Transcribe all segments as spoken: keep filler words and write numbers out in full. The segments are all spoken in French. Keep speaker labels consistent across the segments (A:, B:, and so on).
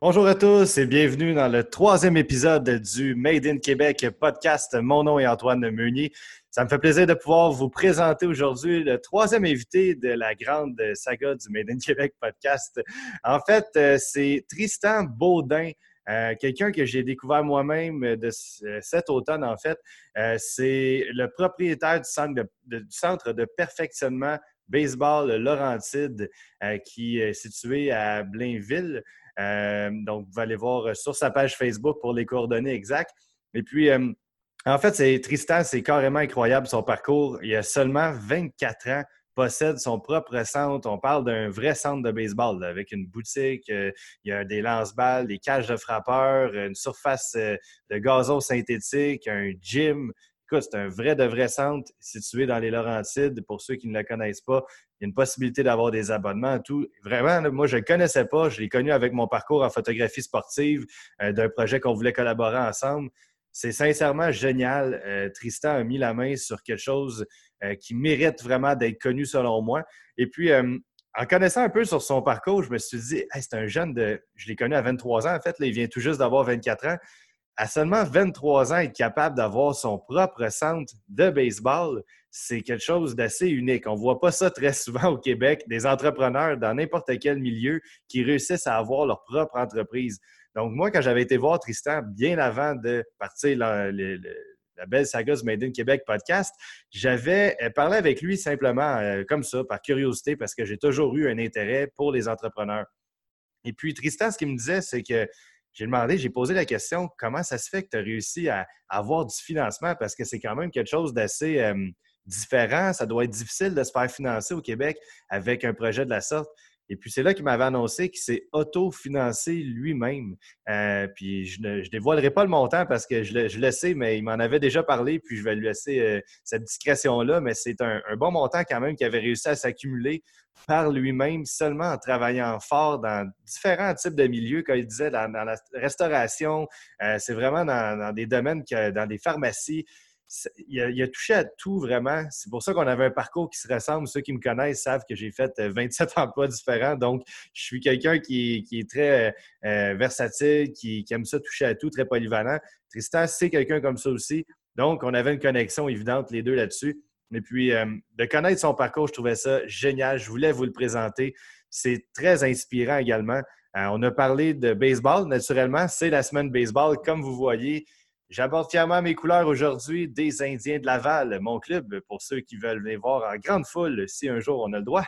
A: Bonjour à tous et bienvenue dans le troisième épisode du Made in Québec podcast. Mon nom est Antoine Meunier. Ça me fait plaisir de pouvoir vous présenter aujourd'hui le troisième invité de la grande saga du Made in Québec podcast. En fait, euh, c'est Tristan Baudin, euh, quelqu'un que j'ai découvert moi-même de cet automne, en fait. Euh, c'est le propriétaire du centre de, de- du centre de perfectionnement baseball Laurentide, euh, qui est situé à Blainville. Euh, donc, vous allez voir sur sa page Facebook pour les coordonnées exactes. Et puis, euh, en fait, c'est Tristan, c'est carrément incroyable son parcours. Il a seulement vingt-quatre ans, possède son propre centre. On parle d'un vrai centre de baseball là, avec une boutique, euh, il y a des lance-balles, des cages de frappeurs, une surface euh, de gazon synthétique, un gym. Écoute, c'est un vrai de vrai centre situé dans les Laurentides. Pour ceux qui ne le connaissent pas, il y a une possibilité d'avoir des abonnements, tout. Vraiment, là, moi, je ne le connaissais pas. Je l'ai connu avec mon parcours en photographie sportive euh, d'un projet qu'on voulait collaborer ensemble. C'est sincèrement génial. Euh, Tristan a mis la main sur quelque chose euh, qui mérite vraiment d'être connu selon moi. Et puis, euh, en connaissant un peu sur son parcours, je me suis dit, hey, c'est un jeune de. Je l'ai connu à vingt-trois ans, en fait. Là, il vient tout juste d'avoir vingt-quatre ans. À seulement vingt-trois ans, être capable d'avoir son propre centre de baseball, c'est quelque chose d'assez unique. On ne voit pas ça très souvent au Québec, des entrepreneurs dans n'importe quel milieu qui réussissent à avoir leur propre entreprise. Donc, moi, quand j'avais été voir Tristan, bien avant de partir la, la, la belle saga du Made in Québec podcast, j'avais parlé avec lui simplement euh, comme ça, par curiosité, parce que j'ai toujours eu un intérêt pour les entrepreneurs. Et puis, Tristan, ce qu'il me disait, c'est que j'ai demandé, j'ai posé la question, comment ça se fait que tu as réussi à, à avoir du financement? Parce que c'est quand même quelque chose d'assez euh, différent. Ça doit être difficile de se faire financer au Québec avec un projet de la sorte. Et puis, c'est là qu'il m'avait annoncé qu'il s'est autofinancé lui-même. Euh, puis, je ne je dévoilerai pas le montant parce que je le, je le sais, mais il m'en avait déjà parlé, puis je vais lui laisser euh, cette discrétion-là. Mais c'est un, un bon montant quand même qui avait réussi à s'accumuler par lui-même, seulement en travaillant fort dans différents types de milieux, comme il disait, dans, dans la restauration. Euh, c'est vraiment dans, dans des domaines, que, dans des pharmacies. Il a, il a, touché à tout vraiment. C'est pour ça qu'on avait un parcours qui se ressemble. Ceux qui me connaissent savent que j'ai fait vingt-sept emplois différents. Donc, je suis quelqu'un qui, qui est très euh, versatile, qui, qui aime ça toucher à tout, très polyvalent. Tristan, c'est quelqu'un comme ça aussi. Donc, on avait une connexion évidente les deux là-dessus. Et puis, euh, de connaître son parcours, je trouvais ça génial. Je voulais vous le présenter. C'est très inspirant également. Euh, on a parlé de baseball, naturellement. C'est la semaine baseball. Comme vous voyez, j'aborde fièrement mes couleurs aujourd'hui des Indiens de Laval, mon club, pour ceux qui veulent venir voir en grande foule, si un jour on a le droit,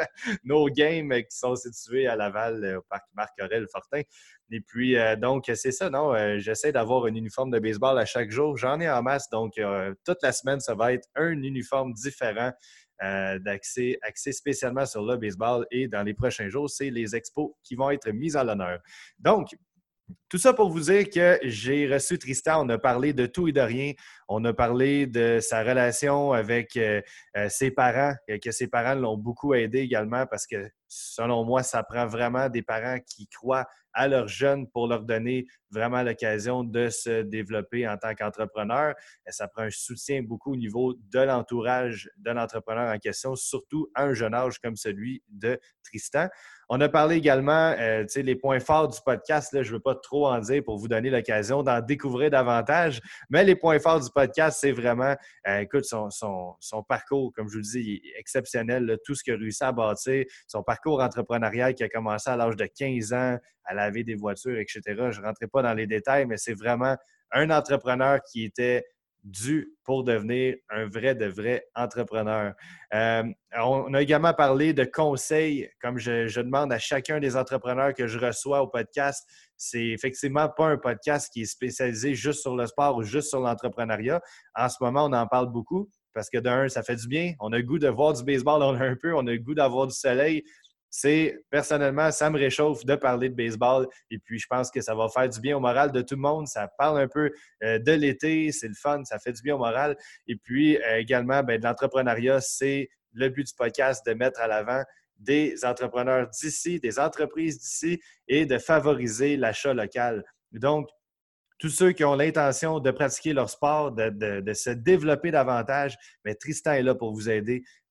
A: nos games qui sont situés à Laval, au parc Marc-Aurèle-Fortin. Et puis, euh, donc, c'est ça, non? Euh, j'essaie d'avoir un uniforme de baseball à chaque jour. J'en ai en masse, donc euh, toute la semaine, ça va être un uniforme différent euh, d'accès, axé spécialement sur le baseball. Et dans les prochains jours, c'est les expos qui vont être mis à l'honneur. Donc, tout ça pour vous dire que j'ai reçu Tristan. On a parlé de tout et de rien. On a parlé de sa relation avec euh, euh, ses parents, et que ses parents l'ont beaucoup aidé également parce que, selon moi, ça prend vraiment des parents qui croient à leurs jeunes pour leur donner vraiment l'occasion de se développer en tant qu'entrepreneur. Ça prend un soutien beaucoup au niveau de l'entourage de l'entrepreneur en question, surtout à un jeune âge comme celui de Tristan. On a parlé également, euh, tu sais, les points forts du podcast. Là, je ne veux pas trop en dire pour vous donner l'occasion d'en découvrir davantage, mais les points forts du podcast, c'est vraiment, euh, écoute, son, son, son parcours, comme je vous le dis, il est exceptionnel. Là, tout ce qu'il a réussi à bâtir, son parcours entrepreneurial qui a commencé à l'âge de quinze ans, à laver des voitures, et cetera. Je ne rentrerai pas dans les détails, mais c'est vraiment un entrepreneur qui était dû pour devenir un vrai de vrai entrepreneur. Euh, on a également parlé de conseils, comme je, je demande à chacun des entrepreneurs que je reçois au podcast. C'est effectivement pas un podcast qui est spécialisé juste sur le sport ou juste sur l'entrepreneuriat. En ce moment, on en parle beaucoup parce que d'un, ça fait du bien. On a le goût de voir du baseball, on a un peu, on a le goût d'avoir du soleil. C'est, personnellement, ça me réchauffe de parler de baseball et puis je pense que ça va faire du bien au moral de tout le monde. Ça parle un peu euh, de l'été, c'est le fun, ça fait du bien au moral. Et puis euh, également, ben, de l'entrepreneuriat, c'est le but du podcast de mettre à l'avant des entrepreneurs d'ici, des entreprises d'ici et de favoriser l'achat local. Donc, tous ceux qui ont l'intention de pratiquer leur sport, de, de, de se développer davantage, mais Tristan est là pour vous aider.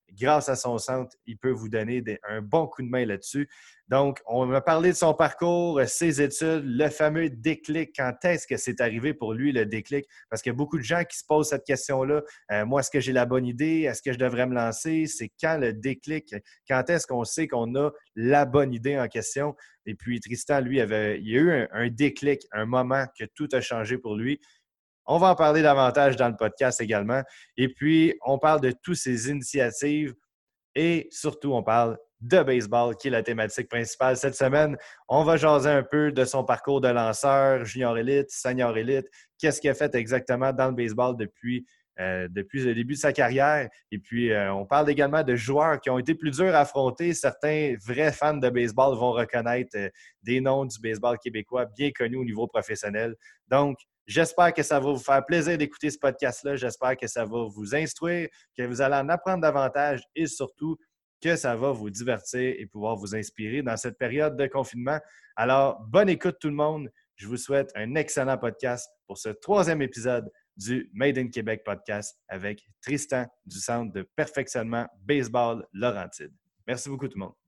A: grâce à son centre, il peut vous donner des, un bon coup de main là-dessus. Donc, on va parler de son parcours, ses études, le fameux déclic. Quand est-ce que c'est arrivé pour lui, le déclic? Parce qu'il y a beaucoup de gens qui se posent cette question-là. Euh, moi, est-ce que j'ai la bonne idée? Est-ce que je devrais me lancer? C'est quand le déclic? Quand est-ce qu'on sait qu'on a la bonne idée en question? Et puis, Tristan, lui, avait, il y a eu un, un déclic, un moment que tout a changé pour lui. On va en parler davantage dans le podcast également. Et puis, on parle de toutes ces initiatives et surtout, on parle de baseball, qui est la thématique principale cette semaine. On va jaser un peu de son parcours de lanceur, junior élite, senior élite, qu'est-ce qu'il a fait exactement dans le baseball depuis, euh, depuis le début de sa carrière. Et puis, euh, on parle également de joueurs qui ont été plus durs à affronter. Certains vrais fans de baseball vont reconnaître euh, des noms du baseball québécois bien connus au niveau professionnel. Donc, j'espère que ça va vous faire plaisir d'écouter ce podcast-là. J'espère que ça va vous instruire, que vous allez en apprendre davantage et surtout que ça va vous divertir et pouvoir vous inspirer dans cette période de confinement. Alors, bonne écoute tout le monde. Je vous souhaite un excellent podcast pour ce troisième épisode du Made in Québec podcast avec Tristan du Centre de perfectionnement baseball Laurentide. Merci beaucoup tout le monde.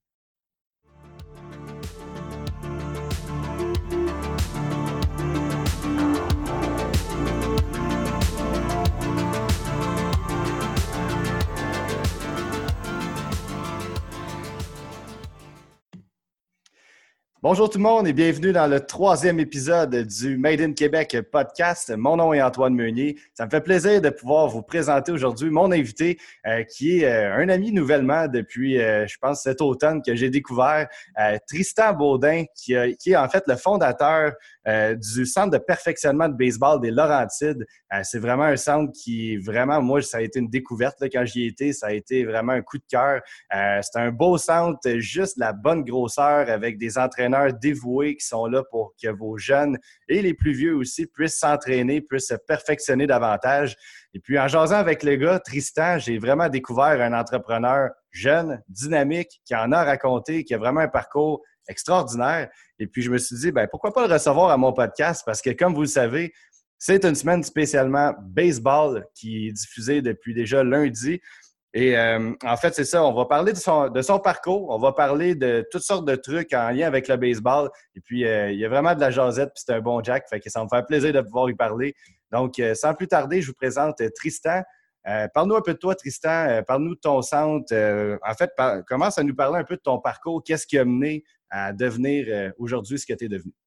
A: Bonjour tout le monde et bienvenue dans le troisième épisode du Made in Québec podcast. Mon nom est Antoine Meunier. Ça me fait plaisir de pouvoir vous présenter aujourd'hui mon invité euh, qui est euh, un ami nouvellement depuis, euh, je pense, cet automne que j'ai découvert, euh, Tristan Baudin, qui, a, qui est en fait le fondateur euh, du Centre de perfectionnement de baseball des Laurentides. Euh, c'est vraiment un centre qui, vraiment, moi, ça a été une découverte là, quand j'y ai été. Ça a été vraiment un coup de cœur. Euh, c'est un beau centre, juste la bonne grosseur avec des entraîneurs dévoués qui sont là pour que vos jeunes et les plus vieux aussi puissent s'entraîner, puissent se perfectionner davantage. Et puis, en jasant avec le gars, Tristan, j'ai vraiment découvert un entrepreneur jeune, dynamique, qui en a raconté, qui a vraiment un parcours extraordinaire. Et puis, je me suis dit, ben pourquoi pas le recevoir à mon podcast? Parce que, comme vous le savez, c'est une semaine spécialement baseball qui est diffusée depuis déjà lundi. Et euh, en fait, c'est ça, on va parler de son, de son parcours, on va parler de toutes sortes de trucs en lien avec le baseball. Et puis, euh, il y a vraiment de la jasette, puis c'est un bon Jack, fait que ça me fait plaisir de pouvoir y parler. Donc, euh, sans plus tarder, je vous présente Tristan. Euh, parle-nous un peu de toi, Tristan. Euh, parle-nous de ton centre. Euh, en fait, par, commence à nous parler un peu de ton parcours. Qu'est-ce qui a mené à devenir euh, aujourd'hui ce que tu es devenu?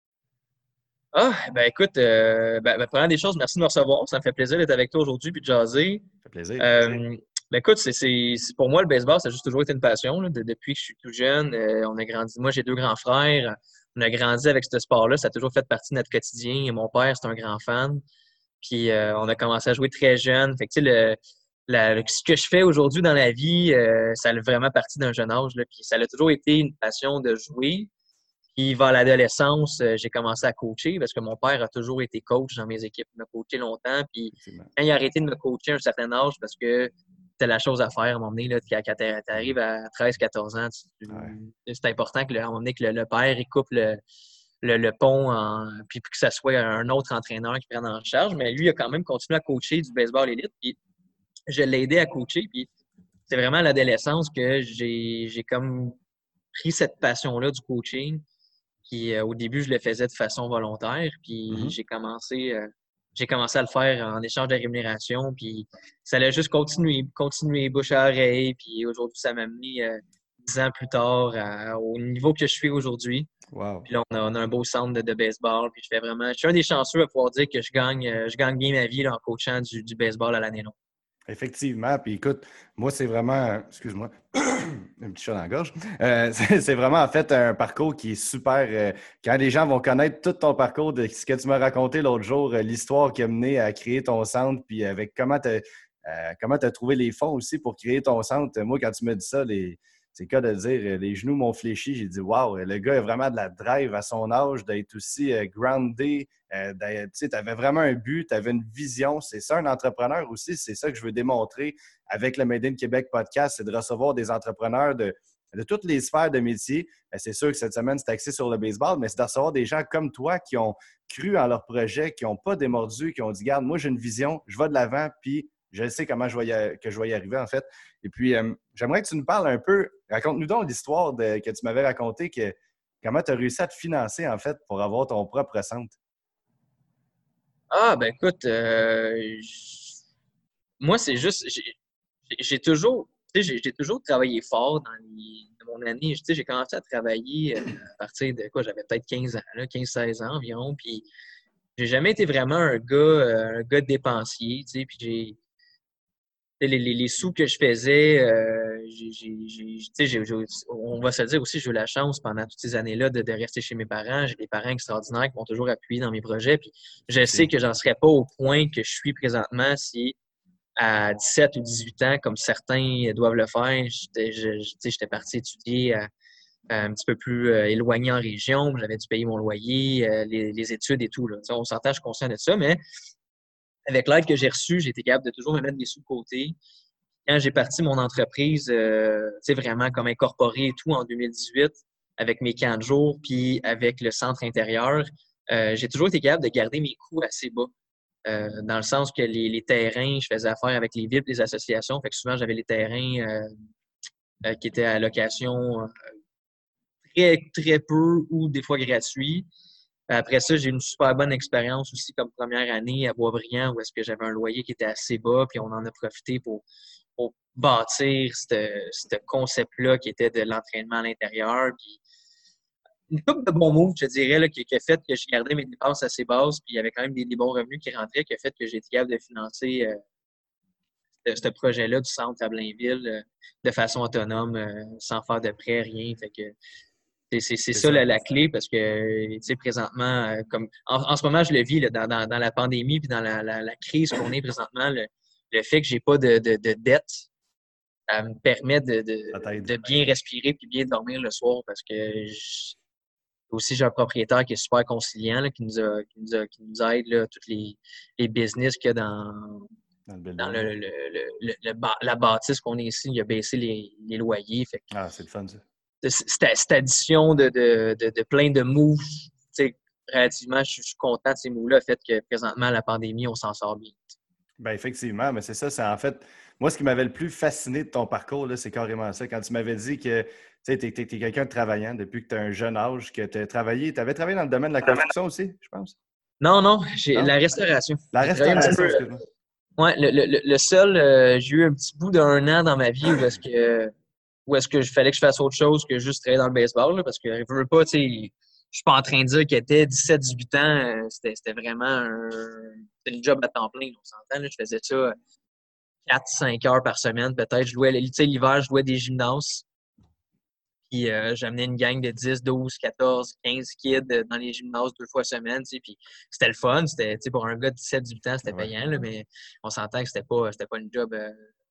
B: Ah, ben écoute, euh, ben, ben, première des choses, merci de me recevoir. Ça me fait plaisir d'être avec toi aujourd'hui puis de jaser.
A: Ça fait plaisir.
B: Euh, ben écoute, c'est, c'est, c'est- pour moi, le baseball, ça a juste toujours été une passion. Là. De- depuis que je suis tout jeune, euh, on a grandi. Moi, j'ai deux grands frères. On a grandi avec ce sport-là. Ça a toujours fait partie de notre quotidien. Et mon père, c'est un grand fan. Puis euh, on a commencé à jouer très jeune. Fait que, tu sais, le, la- le- ce que je fais aujourd'hui dans la vie, euh, ça a vraiment parti d'un jeune âge. Là. Puis ça a toujours été une passion de jouer. Puis vers l'adolescence, euh, j'ai commencé à coacher parce que mon père a toujours été coach dans mes équipes. Il m'a coaché longtemps. Puis
A: Effectivement.
B: quand il a arrêté de me coacher à un certain âge parce que c'était la chose à faire à un moment donné, là, quand tu arrives à treize quatorze ans, tu-
A: Ouais.
B: c'est important que, le- à un moment donné, que le, le père il coupe le, le, le pont, en, puis que ça soit un autre entraîneur qui prenne en charge. Mais lui, il a quand même continué à coacher du baseball élite. Puis je l'ai aidé à coacher. Puis c'est vraiment à l'adolescence que j'ai, j'ai comme pris cette passion-là du coaching. Puis euh, au début, je le faisais de façon volontaire. Puis
A: Mm-hmm.
B: j'ai commencé, euh, j'ai commencé à le faire en échange de rémunération. Puis ça allait juste continuer, continuer bouche à oreille. Puis aujourd'hui, ça m'a amené euh, dix ans plus tard à- au niveau que je suis aujourd'hui.
A: Wow.
B: Puis là, on a, on a un beau centre de, de baseball. Puis je fais vraiment. Je suis un des chanceux à pouvoir dire que je gagne, euh, je gagne bien ma vie là, en coachant du, du baseball à l'année longue.
A: Effectivement. Puis écoute, moi, c'est vraiment, excuse-moi, un petit chat dans la gorge. Euh, c'est, c'est vraiment en fait un parcours qui est super. Euh, quand les gens vont connaître tout ton parcours, de ce que tu m'as raconté l'autre jour, euh, l'histoire qui a mené à créer ton centre, puis avec comment tu as comment tu as trouvé les fonds aussi pour créer ton centre. Moi, quand tu m'as dit ça, les, c'est le cas de le dire, euh, les genoux m'ont fléchi. J'ai dit, waouh, le gars a vraiment de la drive à son âge, d'être aussi euh, groundé. Euh, tu avais vraiment un but, tu avais une vision. C'est ça, un entrepreneur aussi. C'est ça que je veux démontrer avec le Made in Québec podcast, c'est de recevoir des entrepreneurs de, de toutes les sphères de métier. Ben, c'est sûr que cette semaine, c'est axé sur le baseball, mais c'est de recevoir des gens comme toi qui ont cru en leur projet, qui n'ont pas démordu, qui ont dit, garde, moi, j'ai une vision, je vais de l'avant, puis je sais comment je vais y, que je vais y arriver, en fait. Et puis, euh, j'aimerais que tu nous parles un peu, raconte-nous donc l'histoire de, que tu m'avais racontée, que, comment tu as réussi à te financer, en fait, pour avoir ton propre centre.
B: Ah, ben écoute, euh, j- moi, c'est juste, j'ai j'ai toujours, tu sais, j'ai j'ai toujours travaillé fort dans, les, dans mon année. Tu sais, j'ai commencé à travailler euh, à partir de quoi? J'avais peut-être quinze ans, là, quinze seize ans environ. Puis, j'ai jamais été vraiment un gars, euh, un gars dépensier, tu sais. Puis, j'ai, tu sais, les, les, les sous que je faisais, euh, j'ai, j'ai, j'ai- tu sais, j'ai- j'ai- on va se le dire aussi, j'ai eu la chance pendant toutes ces années-là de, de rester chez mes parents. J'ai des parents extraordinaires qui m'ont toujours appuyé dans mes projets. Puis, je sais
A: Merci.
B: que j'en serais pas au point que je suis présentement si à dix-sept ou dix-huit ans, comme certains doivent le faire, j'étais, je, je- tu sais, j'étais parti étudier à- à un petit peu plus euh, éloigné en région. J'avais dû payer mon loyer, euh, les, les études et tout, là. Tu sais, on s'entend, je suis conscient de ça, mais avec l'aide que j'ai reçue, j'ai été capable de toujours me mettre des sous de côté. Quand j'ai parti mon entreprise, euh, tu sais, vraiment comme incorporé et tout en deux mille dix-huit, avec mes camps de jour, puis avec le centre intérieur, euh, j'ai toujours été capable de garder mes coûts assez bas. Euh, dans le sens que les, les terrains, je faisais affaire avec les villes, les associations. Fait que souvent, j'avais les terrains euh, euh, qui étaient à location euh, très, très peu ou des fois gratuits. Après ça, j'ai eu une super bonne expérience aussi comme première année à Boisbriand où est-ce que j'avais un loyer qui était assez bas, puis on en a profité pour, pour bâtir ce concept-là qui était de l'entraînement à l'intérieur. Puis une couple de bons moves, je dirais, là, qui, qui a fait que j'ai gardé mes dépenses assez basses, puis il y avait quand même des, des bons revenus qui rentraient, qui a fait que j'ai été capable de financer euh, ce, ce projet-là du centre à Blainville euh, de façon autonome, euh, sans faire de prêt, rien. Fait que c'est c'est- c'est
A: C'est
B: ça
A: ça.
B: la, la clé parce que, tu sais, présentement, euh, comme en, en ce moment, je le vis là, dans, dans, dans la pandémie puis dans la, la, la crise qu'on est présentement, le, le fait que j'ai pas de, de, de dette, ça me permet de, de,
A: Ça t'aide.
B: de bien respirer puis bien dormir le soir parce que je- aussi, j'ai un propriétaire qui est super conciliant, là, qui nous a, qui nous a, qui nous aide, là, tous les, les business qu'il y a dans,
A: Dans le
B: dans
A: building.
B: le, le, le, le- le ba- la bâtisse qu'on est ici. Il a baissé les, les loyers. Fait que
A: Ah, c'est le fun, ça.
B: de- cette, cette addition de, de, de, de plein de moves, tu sais, relativement, je suis je suis content de ces moves-là, le fait que présentement, la pandémie, on s'en sort bien.
A: Ben effectivement, mais c'est ça, c'est en fait, moi, ce qui m'avait le plus fasciné de ton parcours, là, c'est carrément ça. Quand tu m'avais dit que tu sais, tu es, quelqu'un de travaillant depuis que tu as un jeune âge, que tu as travaillé, tu avais travaillé dans le domaine de la construction aussi, je pense.
B: Non, non, j'ai
A: Non?
B: la restauration.
A: La
B: J'ai travaillé un petit
A: restauration,
B: peu.
A: excuse-moi.
B: Ouais, le, le, le seul, euh, j'ai eu un petit bout d'un an dans ma vie où est-ce que où est-ce que je fallait que je fasse autre chose que juste travailler dans le baseball, là, parce que je veux pas, tu sais, je suis pas en train de dire qu'il était dix-sept dix-huit ans, euh, c'était, c'était vraiment un, c'était le job à temps plein, on s'entend, là, je faisais ça quatre cinq heures par semaine, peut-être. Je louais, tu sais, l'hiver, je louais des gymnases. Puis euh, j'amenais une gang de dix douze quatorze quinze kids euh, dans les gymnases deux fois semaine, tu sais. Puis c'était le fun. C'était, tu sais, pour un gars de dix-sept dix-huit ans, c'était
A: Ouais.
B: payant, là, mais on s'entend que c'était pas, c'était pas une job, euh,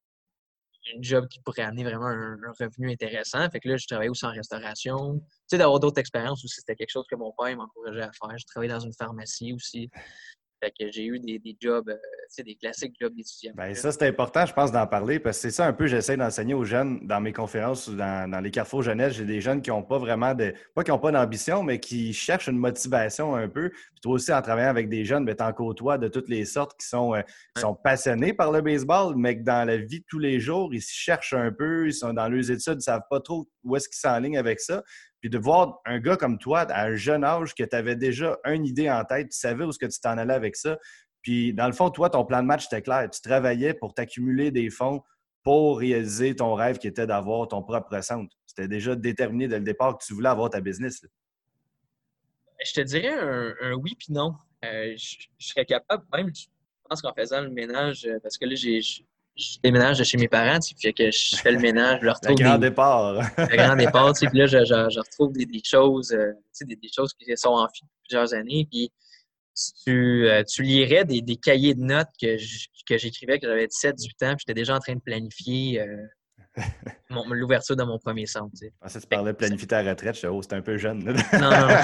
B: une job qui pourrait amener vraiment un, un revenu intéressant. Fait que là, je travaillais aussi en restauration. Tu sais, d'avoir d'autres expériences aussi, c'était quelque chose que mon père m'encourageait à faire. Je travaillais dans une pharmacie aussi. Fait que j'ai eu des, des jobs, euh, tu sais, des classiques jobs d'étudiant.
A: Bien, ça, c'est important, je pense, d'en parler parce que c'est ça un peu, j'essaie d'enseigner aux jeunes dans mes conférences ou dans, dans les carrefours jeunesse. J'ai des jeunes qui n'ont pas vraiment de, pas qui n'ont pas d'ambition, mais qui cherchent une motivation un peu. Puis toi aussi, en travaillant avec des jeunes, tu en côtoies de toutes les sortes qui sont, euh, qui
B: Ouais.
A: sont passionnés par le baseball, mais que dans la vie de tous les jours, ils se cherchent un peu, ils sont dans leurs études, ils ne savent pas trop où est-ce qu'ils s'enlignent avec ça. Puis de voir un gars comme toi, à un jeune âge, que tu avais déjà une idée en tête, tu savais où est-ce que tu t'en allais avec ça. Puis, dans le fond, toi, ton plan de match était clair. Tu travaillais pour t'accumuler des fonds pour réaliser ton rêve qui était d'avoir ton propre centre. C'était déjà déterminé dès le départ que tu voulais avoir ta business. Là.
B: Je te dirais un, un oui puis non. Euh, je, je serais capable, même, je pense qu'en faisant le ménage, euh, parce que là, j'ai, je, je déménage de chez mes parents, tu sais, puis que je fais le ménage, je leur
A: Le
B: retrouve
A: grand
B: des,
A: départ.
B: le grand départ, tu sais, puis là, je, je, je retrouve des, des choses, euh, tu sais, des, des choses qui sont en depuis plusieurs années, puis si tu, euh, tu lirais des, des cahiers de notes que, je- que j'écrivais, que j'avais dix-sept dix-huit ans, puis j'étais déjà en train de planifier euh, mon- l'ouverture de mon premier centre, tu sais.
A: Je pensais que tu
B: Fait que
A: parlais de
B: ça-
A: planifier ta retraite. Je disais, oh, c'est un peu jeune. Là.
B: non, non, non.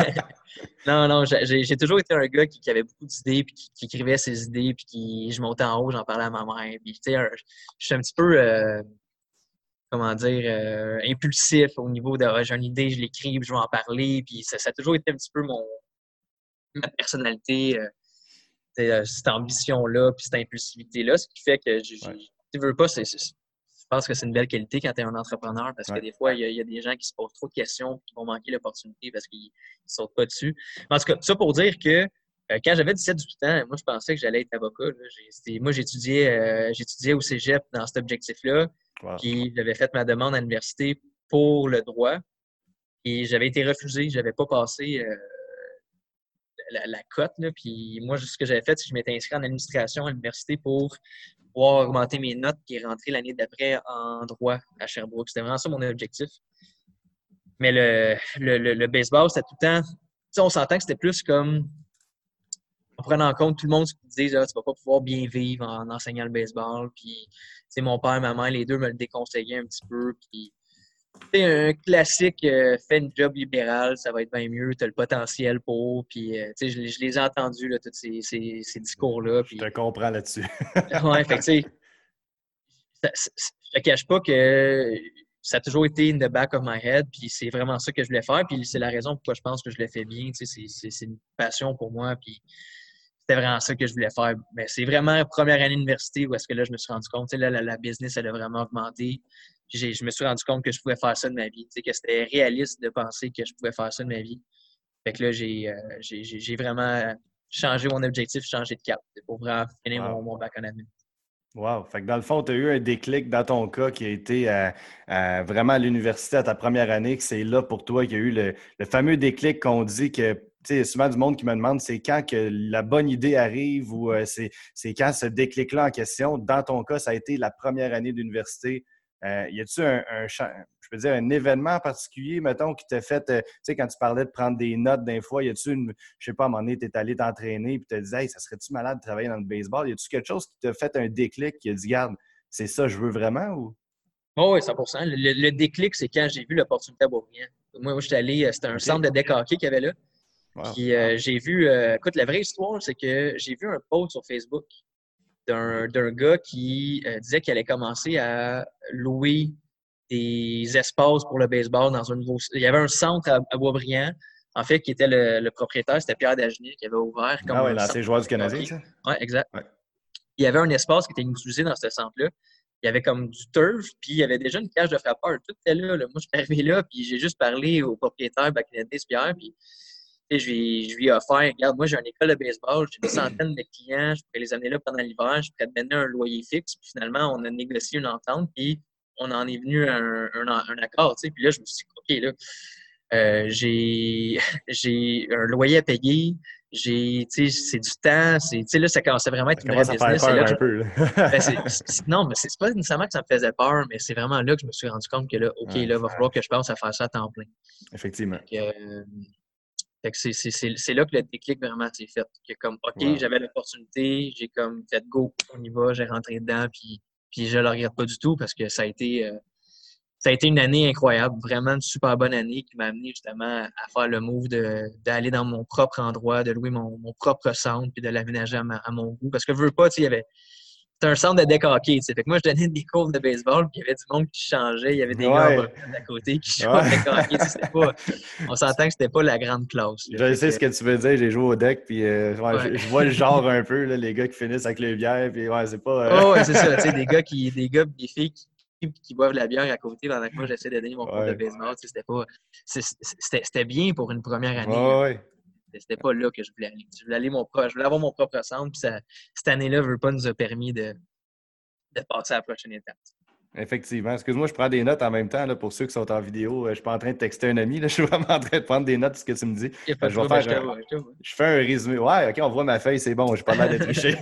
B: Non, non, j'ai j'ai toujours été un gars qui, qui avait beaucoup d'idées, puis qui, qui écrivait ses idées, puis qui, je montais en haut, j'en parlais à ma mère. Puis, tu sais, un- je suis un petit peu, euh, comment dire, euh, impulsif au niveau de, ah, j'ai une idée, je l'écris, puis je vais en parler, puis ça, ça a toujours été un petit peu mon, ma personnalité. euh. cette ambition-là, puis cette impulsivité-là, ce qui fait que je, je,
A: Ouais.
B: tu veux pas, c'est, c'est, je pense que c'est une belle qualité quand tu es un entrepreneur parce
A: Ouais.
B: que des fois, il y, a, il y a des gens qui se posent trop de questions qui vont manquer l'opportunité parce qu'ils ne sautent pas dessus. En tout cas, ça pour dire que euh, quand j'avais dix-sept dix-huit ans, moi, je pensais que j'allais être avocat. Là. J'ai, moi, j'étudiais, euh, j'étudiais au cégep dans cet objectif-là.
A: Wow.
B: Puis j'avais fait ma demande à l'université pour le droit. Et j'avais été refusé. Je n'avais pas passé euh, la, la cote. Là. Puis moi, ce que j'avais fait, c'est que je m'étais inscrit en administration à l'université pour pouvoir augmenter mes notes et rentrer l'année d'après en droit à Sherbrooke. C'était vraiment ça mon objectif. Mais le, le, le, le baseball, c'était tout le temps... Tu sais, on s'entend que c'était plus comme... En prenant en compte tout le monde qui disait ah, tu vas pas pouvoir bien vivre en enseignant le baseball. Puis, tu sais, mon père et ma mère, les deux me le déconseillaient un petit peu. Puis, c'est un classique, euh, fais une job libérale, ça va être bien mieux, tu as le potentiel pour. Puis, euh, tu sais, je, je les ai entendus, là, tous ces, ces, ces discours-là.
A: Je
B: puis,
A: te comprends là-dessus.
B: ouais, fait que, tu sais, ça- ça- je te cache pas que ça a toujours été in the back of my head, puis c'est vraiment ça que je voulais faire, puis c'est la raison pourquoi je pense que je le fais bien, tu sais, c'est, c'est, c'est une passion pour moi, puis c'était vraiment ça que je voulais faire. Mais c'est vraiment la première année d'université où est-ce que là, je me suis rendu compte, tu sais, là, la, la business, elle a vraiment augmenté, puis j'ai, je me suis rendu compte que je pouvais faire ça de ma vie, tu sais, que c'était réaliste de penser que je pouvais faire ça de ma vie. Fait que là, j'ai, euh, j'ai, j'ai, j'ai vraiment changé mon objectif, changé de cap, pour vraiment finir
A: Wow.
B: mon, mon bac en admin.
A: Wow! Fait que dans le fond, tu as eu un déclic dans ton cas qui a été euh, euh, vraiment à l'université à ta première année, que c'est là pour toi qu'il y a eu le, le fameux déclic qu'on dit que, tu sais, souvent du monde qui me demande c'est quand que la bonne idée arrive ou euh, c'est, c'est quand ce déclic-là en question. Dans ton cas, ça a été la première année d'université. Euh, y a-tu un, un, je peux dire, un événement particulier, mettons, qui t'a fait, euh, tu sais, quand tu parlais de prendre des notes d'un fois, y a-tu une, je sais pas, à un moment donné, t'es allé t'entraîner puis tu te disais, hey, ça serait-tu malade de travailler dans le baseball? Y a-tu quelque chose qui t'a fait un déclic, qui a dit, garde, c'est ça, je veux vraiment ou?
B: Oh, oui, cent pour cent. Le, le déclic, c'est quand j'ai vu l'opportunité à Boisbriand. Moi, moi j'étais allé, c'était un
A: OK.
B: centre de deck hockey qu'il y avait là.
A: Wow.
B: Puis euh, j'ai vu, euh, écoute, la vraie histoire, c'est que j'ai vu un post sur Facebook d'un, d'un gars qui euh, disait qu'il allait commencer à louer des espaces pour le baseball dans un nouveau. Il y avait un centre à, à Boisbriand, en fait, qui était le, le propriétaire, c'était Pierre Dagenet, qui avait ouvert comme
A: Ah ouais,
B: un centre
A: l'ancien joueur du
B: de
A: Canadien,
B: hockey.
A: ça?
B: Oui, exact.
A: Ouais.
B: Il y avait un espace qui était utilisé dans ce centre-là. Il y avait comme du turf, puis il y avait déjà une cage de frappeur. Tout était là, là. Moi, je suis arrivé là, puis j'ai juste parlé au propriétaire, Bacchinatis Pierre, puis je lui, je lui ai offert, regarde, moi, j'ai une école de baseball, j'ai une centaine de clients, je pourrais les amener là pendant l'hiver, je pourrais te donner un loyer fixe. Puis finalement, on a négocié une entente, puis on en est venu à un, un, un accord, tu sais. Puis là, je me suis dit, OK, là, euh, j'ai, j'ai un loyer à payer, j'ai, tu sais, c'est du temps, c'est, tu sais, là, ça commençait vraiment à être
A: Ça
B: une vraie
A: commence à faire
B: business. C'est
A: peur
B: là que
A: un
B: je,
A: peu.
B: ben c'est, c'est, non, mais c'est, c'est pas nécessairement que ça me faisait peur, mais c'est vraiment là que je me suis rendu compte que là, OK,
A: Ouais,
B: là, il va falloir que je passe à faire ça à temps plein.
A: effectivement.
B: Fait que, euh, fait que c'est, c'est, c'est, c'est là que le déclic vraiment s'est fait. Que comme, OK,
A: Wow.
B: j'avais l'opportunité, j'ai comme fait go, on y va, j'ai rentré dedans, puis, puis je le regrette pas du tout parce que ça a été, euh, ça a été une année incroyable, vraiment une super bonne année qui m'a amené justement à faire le move de, d'aller dans mon propre endroit, de louer mon, mon propre centre, puis de l'aménager à, ma, à mon goût. Parce que je veux pas, tu sais, il y avait. C'était un centre de deck hockey, tu sais. Fait que moi, je donnais des cours de baseball, puis il y avait du monde qui changeait. Il y avait des gars en
A: Ouais.
B: bobette à côté qui jouaient au
A: Ouais.
B: deck hockey. Tu sais, c'était pas, on s'entend que c'était pas la grande classe. Là.
A: Je
B: Fait
A: sais
B: que,
A: ce que tu veux dire, j'ai joué au deck, puis euh, ouais,
B: ouais.
A: je, je vois le genre un peu, là, les gars qui finissent avec le bière, puis ouais, c'est pas. Euh...
B: Oh, ouais, c'est ça. Tu sais, des gars qui, des gars, des filles qui, qui boivent de la bière à côté pendant que moi, j'essaie de donner mon cours de
A: ouais.
B: baseball. Tu sais, c'était pas, c'était, c'était bien pour une première année.
A: Ouais, ouais.
B: C'était pas là que je voulais aller. Je voulais, aller mon pro... je voulais avoir mon propre centre, puis ça, cette année-là, veut pas nous a permis de, de passer à la prochaine étape.
A: Effectivement. Excuse-moi, je prends des notes en même temps là, pour ceux qui sont en vidéo. Je ne suis pas en train de texter un ami. Là. Je suis vraiment en train de prendre des notes de ce que tu me dis.
B: Il n'y a pas de
A: Je vais
B: trouble,
A: faire
B: je te
A: un...
B: vois, je te vois.
A: Je fais un résumé. Ouais, OK, on voit ma feuille, c'est bon. Je n'ai pas l'air de tricher.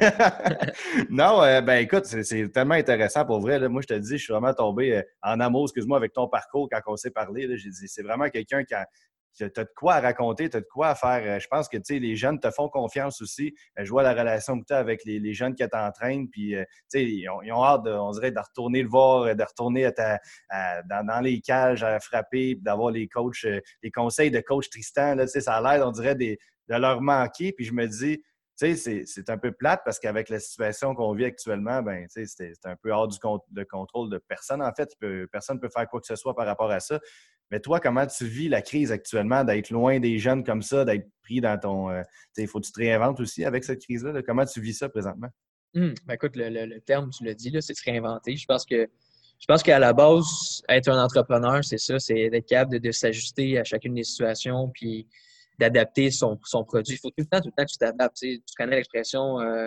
A: Non, euh, ben écoute, c'est, c'est tellement intéressant pour vrai. Là. Moi, je te dis, je suis vraiment tombé euh, en amour, excuse-moi, avec ton parcours quand on s'est parlé. Là. J'ai dit, c'est vraiment quelqu'un qui a, tu as de quoi à raconter, tu as de quoi à faire. Je pense que les jeunes te font confiance aussi. Je vois la relation que tu as avec les, les jeunes que tu entraînes. Puis, ils ont, ils ont hâte, de, on dirait, de retourner le voir, de retourner à ta, à, dans, dans les cages à frapper, puis d'avoir les coachs, les conseils de coach Tristan. Là, ça a l'air, on dirait, des, de leur manquer. Puis je me dis, sais, c'est, c'est un peu plate parce qu'avec la situation qu'on vit actuellement, ben, tu sais, c'est, c'est un peu hors du con- de contrôle de personne. En fait, il peut- personne ne peut faire quoi que ce soit par rapport à ça. Mais toi, comment tu vis la crise actuellement, d'être loin des jeunes comme ça, d'être pris dans ton... euh, tu sais, il faut que tu te réinventes aussi avec cette crise-là. Là. Comment tu vis ça présentement?
B: Hum, ben écoute, le, le- le terme, tu l'as dit, là, c'est se réinventer. Je pense que je pense qu'à la base, être un entrepreneur, c'est ça, c'est d'être capable de, de s'ajuster à chacune des situations, puis d'adapter son, son produit. Il faut tout le temps, tout le temps que tu t'adaptes. Tu sais, tu connais l'expression euh,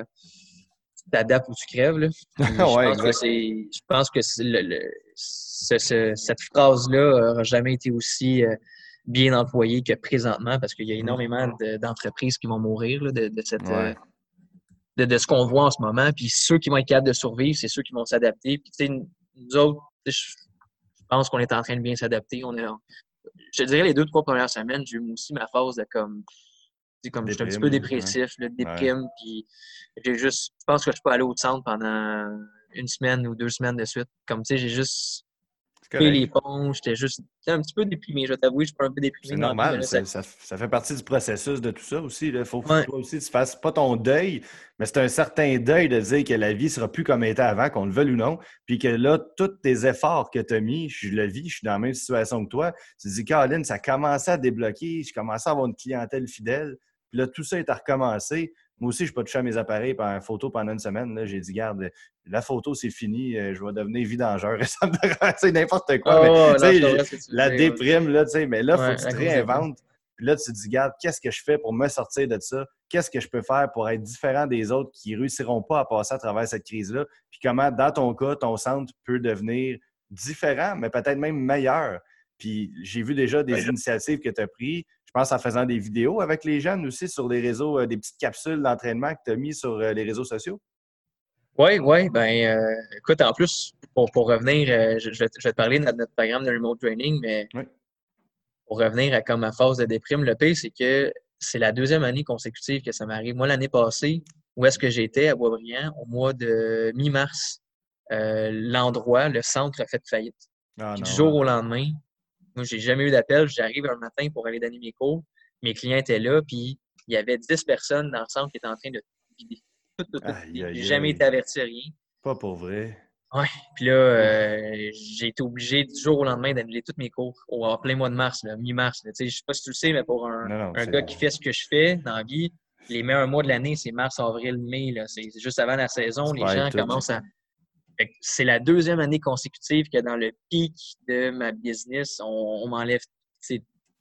B: tu t'adaptes ou tu crèves, là. Puis je
A: Ouais,
B: pense que
A: exact.
B: c'est. Je pense que c'est le, le- ce- ce- cette phrase-là n'aura jamais été aussi euh, bien employée que présentement, parce qu'il y a
A: Mhm.
B: énormément de- d'entreprises qui vont mourir là, de, de cette. euh,
A: Ouais.
B: de, de ce qu'on voit en ce moment. Puis ceux qui vont être capables de survivre, c'est ceux qui vont s'adapter. Puis tu sais, nous autres, je je pense qu'on est en train de bien s'adapter. On est, je te dirais les deux, trois premières semaines, j'ai eu aussi ma phase de comme, tu sais, comme j'étais un petit peu
A: Déprime. Ouais.
B: dépressif, là, de
A: Ouais.
B: déprime. Puis j'ai juste, je pense que je peux aller au centre pendant une semaine ou deux semaines de suite. Comme tu sais, j'ai juste
A: C'est
B: coupé les
A: correct.
B: ponts. J'étais juste j'étais un petit peu déprimé. Je vais t'avouer, je suis un peu déprimé
A: C'est
B: dans la vie, mais
A: normal,
B: là, ça.
A: ça, ça- ça fait partie du processus de tout ça aussi. Il faut que
B: Ouais.
A: toi aussi, tu fasses pas ton deuil, mais c'est un certain deuil de dire que la vie sera plus comme elle était avant, qu'on le veuille ou non, puis que là, tous tes efforts que tu as mis, je le vis, je suis dans la même situation que toi. Tu te dis, Caroline, ça commençait à débloquer, je commençais à avoir une clientèle fidèle, puis là, tout ça est à recommencer. Moi aussi, je ne suis pas touché à mes appareils par une photo pendant une semaine. Là. J'ai dit, garde, la photo, c'est fini, euh, je vais devenir vidangeur. Ça me dérange, c'est n'importe quoi, mais tu
B: Oh, là, je
A: sais,
B: comprends ce que tu veux
A: la
B: dire. Ouais,
A: déprime, là, tu sais, mais là, il faut
B: ouais
A: que tu
B: à
A: te
B: cause de toi.
A: réinventes. Puis là, tu te dis, regarde, qu'est-ce que je fais pour me sortir de ça? Qu'est-ce que je peux faire pour être différent des autres qui ne réussiront pas à passer à travers cette crise-là? Puis comment, dans ton cas, ton centre peut devenir différent, mais peut-être même meilleur. Puis j'ai vu déjà des initiatives que tu as prises. Je pense en faisant des vidéos avec les jeunes aussi sur les réseaux, euh, des petites capsules d'entraînement que tu as mis sur euh, les réseaux sociaux.
B: Oui, oui. Ben, euh, écoute, en plus, pour, pour revenir, euh, je, je vais, te je vais te parler de notre, notre programme de remote training, mais
A: Oui.
B: pour revenir à comme ma phase de déprime, le pire, c'est que c'est la deuxième année consécutive que ça m'arrive. Moi, l'année passée, où est-ce que j'étais à Boisbriand, au mois de mi-mars, euh, l'endroit, le centre a fait faillite.
A: Ah
B: Puis du
A: non,
B: jour
A: hein.
B: au lendemain, moi, j'ai jamais eu d'appel. J'arrive un matin pour aller donner mes cours. Mes clients étaient là, puis il y avait dix personnes dans le centre qui étaient en train de vider. Tout, tout, tout
A: Aïe,
B: vidé. J'ai
A: aïe,
B: jamais été
A: aïe.
B: averti, rien.
A: Pas pour vrai.
B: Ouais. Puis là,
A: Ouf.
B: euh, j'ai été obligé du jour au lendemain d'annuler tous mes cours au, en plein mois de mars, là, mi-mars. Là. Tu sais, je sais pas si tu le sais, mais pour un,
A: Non, non,
B: un
A: c'est.
B: gars qui fait ce que je fais dans la vie, les meilleurs mois de l'année, c'est mars, avril, mai. Là. C'est c'est juste avant la saison.
A: Tu
B: Les
A: perds
B: gens
A: tout.
B: commencent à. Fait que c'est la deuxième année consécutive que dans le pic de ma business, on, on m'enlève tu sais,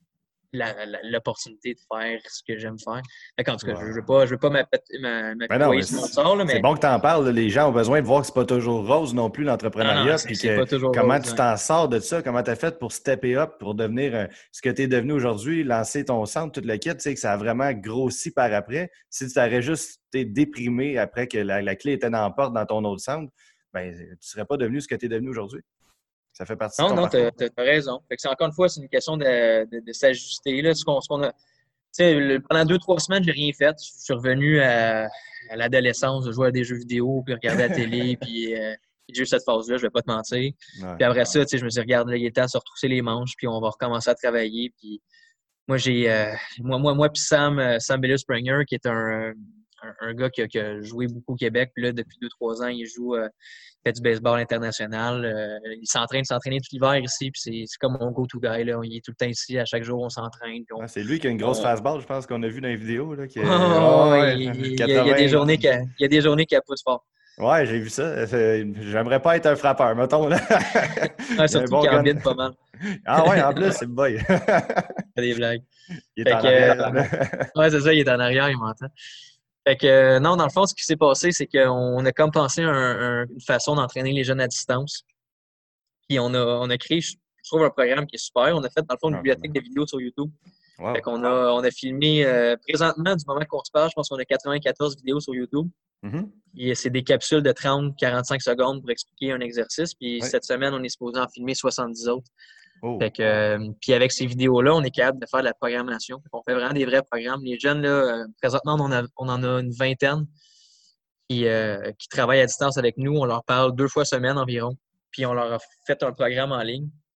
B: la- la- l'opportunité de faire ce que j'aime faire. Fait qu'en tout cas, je ne veux
A: Wow.
B: pas, je veux pas m'app- m'a-
A: Ben non,
B: m'apitoyer
A: mais
B: sur mon
A: c'est
B: sort, là,
A: c'est
B: mais
A: bon que tu en parles. Là. Les gens ont besoin de voir que c'est pas toujours rose non plus,
B: non, non,
A: l'entrepreneuriat.
B: c'est
A: Puis
B: c'est
A: que
B: pas toujours
A: comment
B: rose.
A: tu
B: Hein.
A: t'en sors de ça, comment tu as fait pour stepper up, pour devenir euh, ce que tu es devenu aujourd'hui, lancer ton centre, tout le kit, tu sais, que ça a vraiment grossi par après. Si tu aurais juste été déprimé après que la, la clé était dans la porte dans ton autre centre, ben, tu ne serais pas devenu ce que tu es devenu aujourd'hui. Ça fait partie de
B: Non,
A: ton
B: non, tu as,
A: parcours.
B: raison. Fait que c'est encore une fois, c'est une question de, de, de s'ajuster. Là, ce qu'on, ce qu'on a, tu sais, le- pendant deux, trois semaines, j'ai rien fait. Je suis revenu à, à l'adolescence, de jouer à des jeux vidéo, puis regarder la télé, puis euh, j'ai eu cette phase-là, je vais pas te mentir.
A: Ouais.
B: Puis après ça, tu sais, je me suis dit, regarde, là, il est temps de se retrousser les manches, puis on va recommencer à travailler. Puis moi, j'ai, euh, moi, moi, moi, puis Sam, euh, Sam Bellus Springer, qui est un, un, un gars qui a, qui a joué beaucoup au Québec, puis là, depuis deux, trois ans, il joue, euh, fait du baseball international. Euh, il s'entraîne, s'entraîner tout l'hiver ici, puis c'est, c'est comme mon go-to guy, là. Il est tout le temps ici, à chaque jour, on s'entraîne, puis on,
A: Ouais, c'est lui qui a une grosse
B: on...
A: fastball, je pense qu'on a vu dans les vidéos. Là, qui est...
B: Oh,
A: oh,
B: il,
A: ouais,
B: il y a, il y a des
A: quatre-vingts.
B: journées qu'il il y a des journées qu'il pousse fort.
A: Ouais, j'ai vu ça. C'est- J'aimerais pas être un frappeur, mettons. Là.
B: Ouais,
A: Il y a un
B: surtout
A: bon
B: qu'il en
A: gun.
B: bine pas mal.
A: Ah ouais, en plus, c'est le boy.
B: Fait des blagues.
A: Il est
B: Fait
A: en
B: que, euh,
A: arrière.
B: ouais, c'est ça, il est en arrière, il m'entend. Fait que, euh, non, dans le fond, ce qui s'est passé, c'est qu'on a comme pensé un, un, une façon d'entraîner les jeunes à distance. Puis on a, on a créé, je trouve, un programme qui est super. On a fait, dans le fond, une
A: Ah, vraiment.
B: bibliothèque de vidéos sur YouTube. Fait
A: Wow.
B: qu'on a, on a filmé, euh, présentement, du moment qu'on se parle, je pense qu'on a quatre-vingt-quatorze vidéos sur YouTube.
A: Mhm.
B: Puis c'est des capsules de trente à quarante-cinq secondes pour expliquer un exercice. Puis
A: Ouais.
B: cette semaine, on est supposé en filmer soixante-dix autres. Fait
A: Oh.
B: que, euh, puis avec ces vidéos-là, on est capable de faire de la programmation. On fait vraiment des vrais programmes. Les jeunes, là, euh, présentement, on en a, on en a une vingtaine qui, euh, qui travaillent à distance avec nous. On leur parle deux fois semaine environ. Puis on leur a fait un programme en ligne.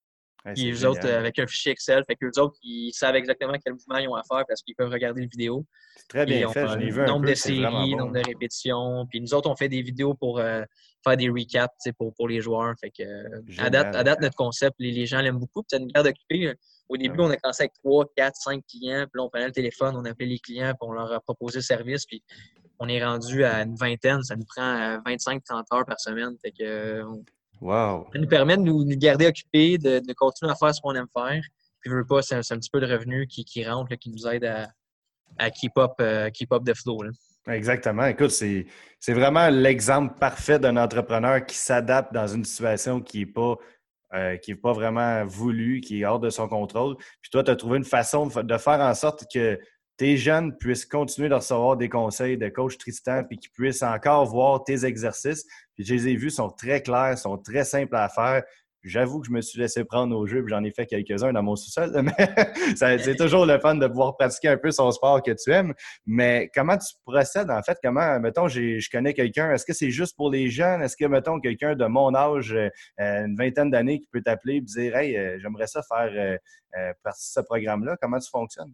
A: Ouais,
B: Puis
A: c'est
B: eux autres, euh,
A: génial.
B: avec un fichier Excel, fait qu'eux autres, ils savent exactement quel mouvement ils ont à faire parce qu'ils peuvent regarder les vidéos.
A: C'est très
B: Puis
A: bien
B: ils ont
A: fait.
B: un
A: Je l'ai vu un
B: nombre
A: peu,
B: de
A: puis c'est vraiment
B: séries, nombre
A: bon.
B: de répétitions. Puis nous autres, on fait des vidéos pour euh, faire des recaps pour, pour les joueurs. Fait que, euh, à date, à
A: Génial.
B: date, notre concept, les, les gens l'aiment beaucoup. Puis c'est une garde occupée. Au
A: Ah
B: début,
A: ouais.
B: on a commencé avec trois, quatre, cinq clients. Puis là, on prenait le téléphone, on appelait les clients, puis on leur a proposé le service. Puis on est rendu à une vingtaine. Ça nous prend vingt-cinq trente heures par semaine. Fait que, euh,
A: Wow!
B: ça nous permet de nous, nous garder occupés, de, de continuer à faire ce qu'on aime faire. Puis, je veux pas, c'est un, c'est un petit peu de revenu qui, qui rentre, là, qui nous aide à, à keep up, euh, keep up the flow. Là.
A: Exactement. Écoute, c'est, c'est vraiment l'exemple parfait d'un entrepreneur qui s'adapte dans une situation qui n'est pas, euh, qui est pas vraiment voulue, qui est hors de son contrôle. Puis toi, tu as trouvé une façon de, fa- de faire en sorte que tes jeunes puissent continuer de recevoir des conseils de coach Tristan, puis qu'ils puissent encore voir tes exercices. Puis je les ai vus, sont très clairs, sont très simples à faire. J'avoue que je me suis laissé prendre au jeu, puis j'en ai fait quelques-uns dans mon sous-sol, là, mais ça- c'est toujours le fun de pouvoir pratiquer un peu son sport que tu aimes. Mais comment tu procèdes, en fait? Comment, mettons, j'ai, je connais quelqu'un, est-ce que c'est juste pour les jeunes? Est-ce que, mettons, quelqu'un de mon âge, euh, une vingtaine d'années, qui peut t'appeler et dire, hey, euh, j'aimerais ça faire euh, euh, partie de ce programme-là? Comment tu fonctionnes?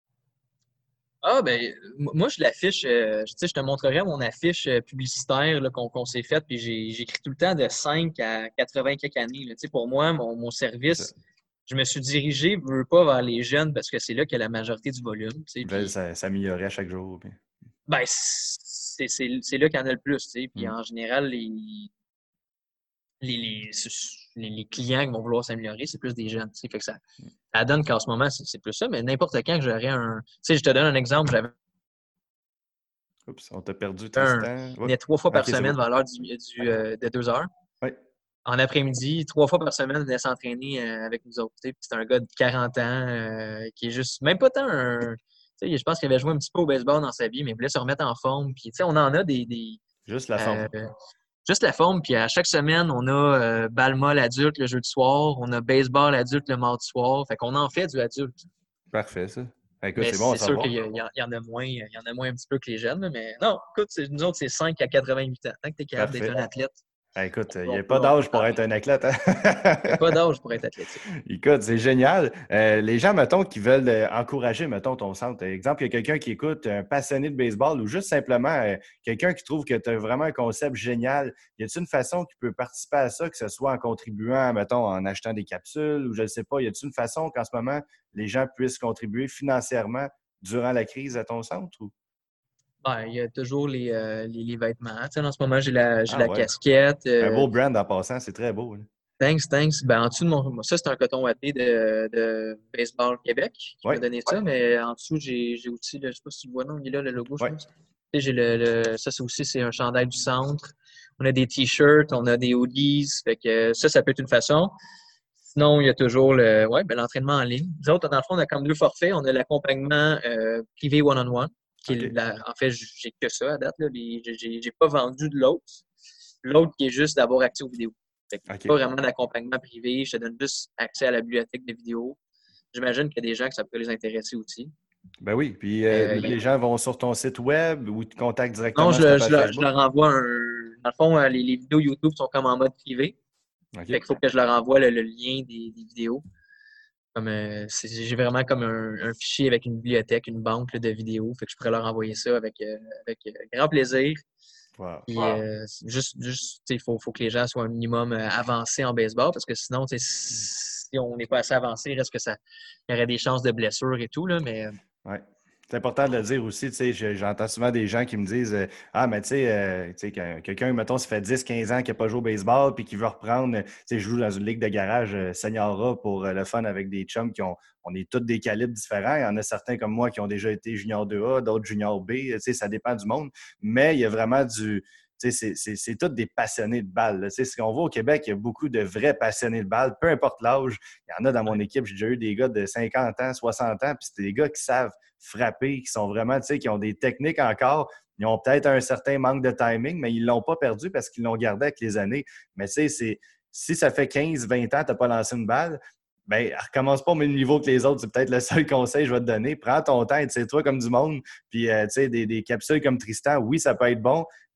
B: Ah, ben, m- moi, je l'affiche, euh, tu sais, je te montrerai mon affiche euh, publicitaire là, qu'on qu'on s'est faite, puis j'ai- j'écris tout le temps de cinq à quatre-vingts quelques années. Là. Tu sais, pour moi, mon, mon
A: C'est ça.
B: service, je me suis dirigé, je veux pas vers les jeunes parce que c'est là qu'il y a la majorité du volume. Tu sais,
A: Là,
B: puis,
A: ça s'améliorait à chaque jour. Puis...
B: ben, c'est c'est- c'est là qu'il y en a le plus. Tu sais, puis
A: Hmm.
B: en général, les, les, les, les- les clients qui vont vouloir s'améliorer, c'est plus des jeunes. Tu sais, fait que ça, ça donne qu'en ce moment, c'est c'est plus ça, mais n'importe quand que j'aurais un. Tu sais, je te donne un exemple, j'avais
A: Oups, on t'a perdu,
B: un
A: Tristan.
B: il
A: Ouais.
B: venait trois fois
A: OK,
B: par
A: c'est
B: semaine
A: beau.
B: vers l'heure du, du, euh, de deux heures.
A: Oui.
B: En après-midi, trois fois par semaine, il venait s'entraîner euh, avec nous autres. tu sais. Puis c'est un gars de quarante ans euh, qui est juste, même pas tant un. tu sais, Je pense qu'il avait joué un petit peu au baseball dans sa vie, mais il voulait se remettre en forme. Puis, tu sais, on en a des, des,
A: Juste la
B: euh,
A: forme.
B: juste la forme. Puis à chaque semaine, on a euh, balle molle adulte le jeudi soir, on a baseball adulte le mardi soir. Fait qu'on en fait du adulte.
A: Parfait, ça. Écoute,
B: Mais
A: c'est bon à
B: c'est sûr qu'il
A: savoir.
B: y, a- il y en il y en a moins, il y en a moins un petit peu que les jeunes. là, Mais non, écoute, c'est- nous autres, c'est cinq à quatre-vingt-huit ans. Tant que tu es capable d'être
A: Parfait.
B: un athlète,
A: Ah, écoute, il n'y
B: on
A: a
B: peut,
A: pas
B: on peut
A: d'âge pour être
B: t'entraîner.
A: un athlète. Hein?
B: Il n'y a pas d'âge pour être athlétique.
A: Écoute, c'est génial. Euh, les gens, mettons, qui veulent euh, encourager, mettons, ton centre. Exemple, il y a quelqu'un qui écoute, un passionné de baseball ou juste simplement euh, quelqu'un qui trouve que tu as vraiment un concept génial. Y a-t-il une façon qui peut participer à ça, que ce soit en contribuant, mettons, en achetant des capsules ou je ne sais pas. Y a-t-il une façon qu'en ce moment, les gens puissent contribuer financièrement durant la crise à ton centre? Ou...
B: Ben, il y a toujours les, euh, les, les vêtements. Tu sais, en ce moment, j'ai la, j'ai
A: Ah
B: la
A: ouais.
B: casquette.
A: Un
B: euh,
A: beau brand en passant, c'est très beau. Là.
B: thanks, thanks. Ben, en dessous de mon. Ça, c'est un coton watté de, de Baseball Québec qui
A: Oui,
B: m'a donné ça, mais en dessous, j'ai j'ai aussi, le- je sais pas si tu le vois, non, il est là, le logo, je
A: oui.
B: pense. Tu sais, j'ai le, le- ça, c'est aussi, c'est un chandail du centre. On a des t-shirts, on a des hoodies. Fait que ça, ça peut être une façon. Sinon, il y a toujours le, ouais, ben, l'entraînement en ligne. Nous autres, dans le fond, on a comme deux forfaits. On a l'accompagnement euh, privé one-on-one, qui est
A: OK.
B: la- en fait, j'ai que ça à date. Là. Les- J'ai j'ai pas vendu de l'autre. L'autre qui est juste d'avoir accès aux vidéos. Fait que
A: OK.
B: pas vraiment d'accompagnement privé. Je te donne juste accès à la bibliothèque de vidéos. J'imagine qu'il y a des gens que ça peut les intéresser aussi.
A: Ben oui. Puis euh,
B: Euh, il y a-
A: les gens vont sur ton site web ou te contactent
B: Non,
A: directement
B: je,
A: sur ta
B: je
A: page
B: leur, je
A: Facebook?
B: leur envoie un. Dans le fond, euh, les, les vidéos YouTube sont comme en mode privé. Fait
A: OK.
B: qu'il faut que je leur envoie le, le lien des, des vidéos. Comme, euh, c'est- j'ai vraiment comme un, un fichier avec une bibliothèque, une banque là, de vidéos. Fait que je pourrais leur envoyer ça avec, euh, avec euh, grand plaisir.
A: Wow.
B: Puis, euh, c'est juste, juste il faut, faut que les gens soient un minimum euh, avancés en baseball parce que sinon, tu sais, si on n'est pas assez avancé, reste que ça il y aurait des chances de blessure et tout. Là, mais euh,
A: Ouais. C'est important de le dire aussi, tu sais, je- j'entends souvent des gens qui me disent euh, Ah, mais tu sais, euh, tu sais, que- quelqu'un, mettons, ça fait dix quinze ans qu'il n'a pas joué au baseball puis qui veut reprendre, euh, tu sais, je joue dans une ligue de garage euh, Senior A pour euh, le fun avec des chums qui ont, on est tous des calibres différents. Il y en a certains comme moi qui ont déjà été junior deux A, d'autres junior B, tu sais, ça dépend du monde. Mais il y a vraiment du, tu sais, c'est, c'est, c'est tous des passionnés de balle. Là. Tu sais, ce qu'on voit au Québec, il y a beaucoup de vrais passionnés de balle, peu importe l'âge. Il y en a dans mon équipe, j'ai déjà eu des gars de cinquante ans, soixante ans, puis c'est des gars qui savent frapper, qui sont vraiment, tu sais, qui ont des techniques encore. Ils ont peut-être un certain manque de timing, mais ils ne l'ont pas perdu parce qu'ils l'ont gardé avec les années. Mais tu sais, c'est, si ça fait quinze vingt ans que tu n'as pas lancé une balle, ben recommence pas au même niveau que les autres. C'est peut-être le seul conseil que je vais te donner. Prends ton temps, tu sais, toi comme du monde. Puis, euh, tu sais, des, des capsules comme Tristan, oui, ça peut être bon,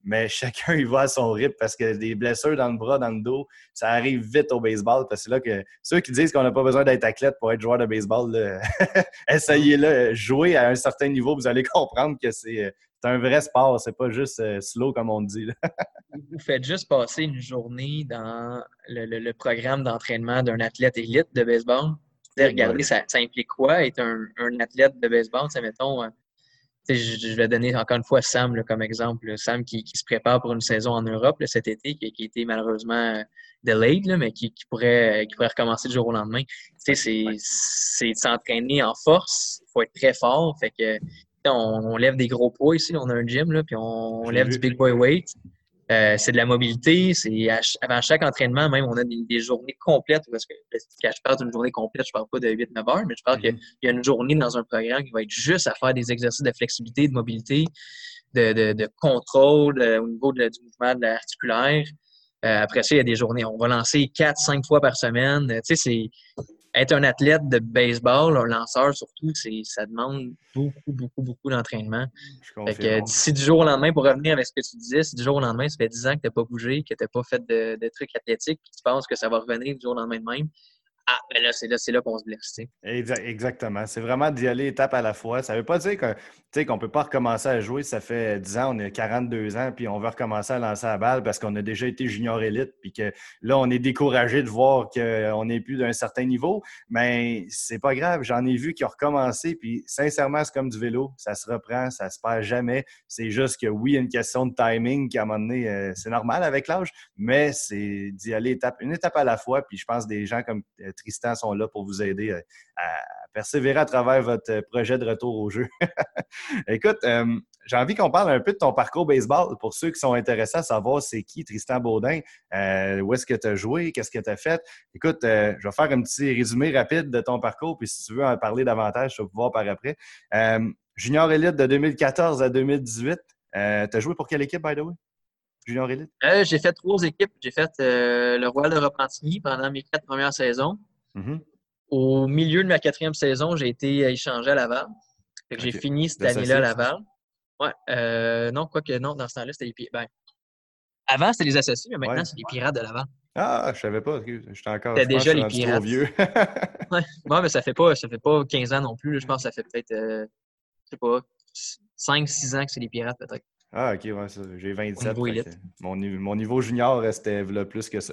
A: mais chacun il va à son rythme parce que des blessures dans le bras, dans le dos, ça arrive vite au baseball. Parce que c'est là que ceux qui disent qu'on n'a pas besoin d'être athlète pour être joueur de baseball, là, essayez-le, jouez à un certain niveau, vous allez comprendre que c'est, c'est un vrai sport, c'est pas juste euh, slow comme on dit. Là.
B: Vous faites juste passer une journée dans le, le- le programme d'entraînement d'un athlète élite de baseball.
A: Eh
B: Regardez,
A: boy.
B: ça, ça implique quoi être un, un athlète de baseball? Ça, mettons, euh, tu sais, je, je vais donner encore une fois Sam là, comme exemple. Là. Sam qui, qui se prépare pour une saison en Europe là, cet été, qui, qui a été malheureusement euh, delayed, là, mais qui, qui pourrait, qui pourrait recommencer du jour au lendemain. Tu sais, c'est, c'est de s'entraîner en force. Il faut être très fort. Fait que, tu sais, on, on lève des gros poids ici. On a un gym, là, puis on, on
A: Je l'ai
B: lève du
A: vu.
B: big boy weight. Euh, c'est de la mobilité. C'est à ch- avant chaque entraînement, même, on a des, des journées complètes. Parce que quand je parle d'une journée complète, je parle pas de huit neuf heures, mais je parle
A: Mhm.
B: qu'il y a une journée dans un programme qui va être juste à faire des exercices de flexibilité, de mobilité, de, de, de contrôle euh, au niveau de, du mouvement de l'articulaire. Euh, après ça, il y a des journées. On va lancer quatre, cinq fois par semaine. Euh, tu sais, c'est être un athlète de baseball, un lanceur surtout, c'est ça demande beaucoup, beaucoup, beaucoup d'entraînement.
A: Je
B: Fait que
A: confirme.
B: d'ici du jour au lendemain, pour revenir avec ce que tu disais, si du jour au lendemain, ça fait dix ans que tu n'as pas bougé, que tu n'as pas fait de, de trucs athlétiques, puis tu penses que ça va revenir du jour au lendemain de même, ah, ben là, c'est là, c'est là qu'on se blesse. Tu sais.
A: Exa- Exactement. C'est vraiment d'y aller étape à la fois. Ça ne veut pas dire que, tu sais, qu'on ne peut pas recommencer à jouer. Ça fait dix ans, on a quarante-deux ans, puis on veut recommencer à lancer la balle parce qu'on a déjà été junior élite, puis que là, on est découragé de voir qu'on n'est plus d'un certain niveau. Mais c'est pas grave. J'en ai vu qui ont recommencé, puis sincèrement, c'est comme du vélo. Ça se reprend, ça se perd jamais. C'est juste que oui, il y a une question de timing qui, à un moment donné, euh, c'est normal avec l'âge, mais c'est d'y aller étape, une étape à la fois. Puis je pense que des gens comme euh, Tristan sont là pour vous aider euh, à persévérer à travers votre projet de retour au jeu. Écoute, euh, j'ai envie qu'on parle un peu de ton parcours baseball pour ceux qui sont intéressés à savoir c'est qui Tristan Baudin, euh, où est-ce que tu as joué, qu'est-ce que tu as fait. Écoute, euh, je vais faire un petit résumé rapide de ton parcours, puis si tu veux en parler davantage, je vais pouvoir par après. Euh, junior élite de deux mille quatorze à deux mille dix-huit. Euh, tu as joué pour quelle équipe, by the way? Junior élite?
B: Euh, j'ai fait trois équipes. J'ai fait euh, le Royal de Repentigny pendant mes quatre premières saisons.
A: Mm-hmm.
B: Au milieu de ma quatrième saison, j'ai été échangé à Laval. Fait que j'ai
A: OK.
B: fini cette année-là à
A: Associé?
B: Laval. Ouais. Euh, non, quoique non, dans ce temps-là, c'était les Pirates. Ben, avant, c'était les Associés, mais maintenant,
A: Ouais.
B: c'est les Pirates de Laval.
A: Ah, je savais pas. Je suis encore,
B: C'était
A: je pense que je
B: déjà
A: suis
B: les
A: rendu trop
B: Pirates.
A: vieux.
B: Ouais. Bon, mais ça fait pas, ça fait pas quinze ans non plus. Là. Je pense que ça fait peut-être, euh, je sais pas, cinq six ans que c'est les Pirates, peut-être,
A: Ah, OK, ouais, ça. J'ai
B: au
A: vingt-sept.
B: niveau
A: Fait que
B: élite.
A: mon, ni- mon niveau junior restait là plus que ça.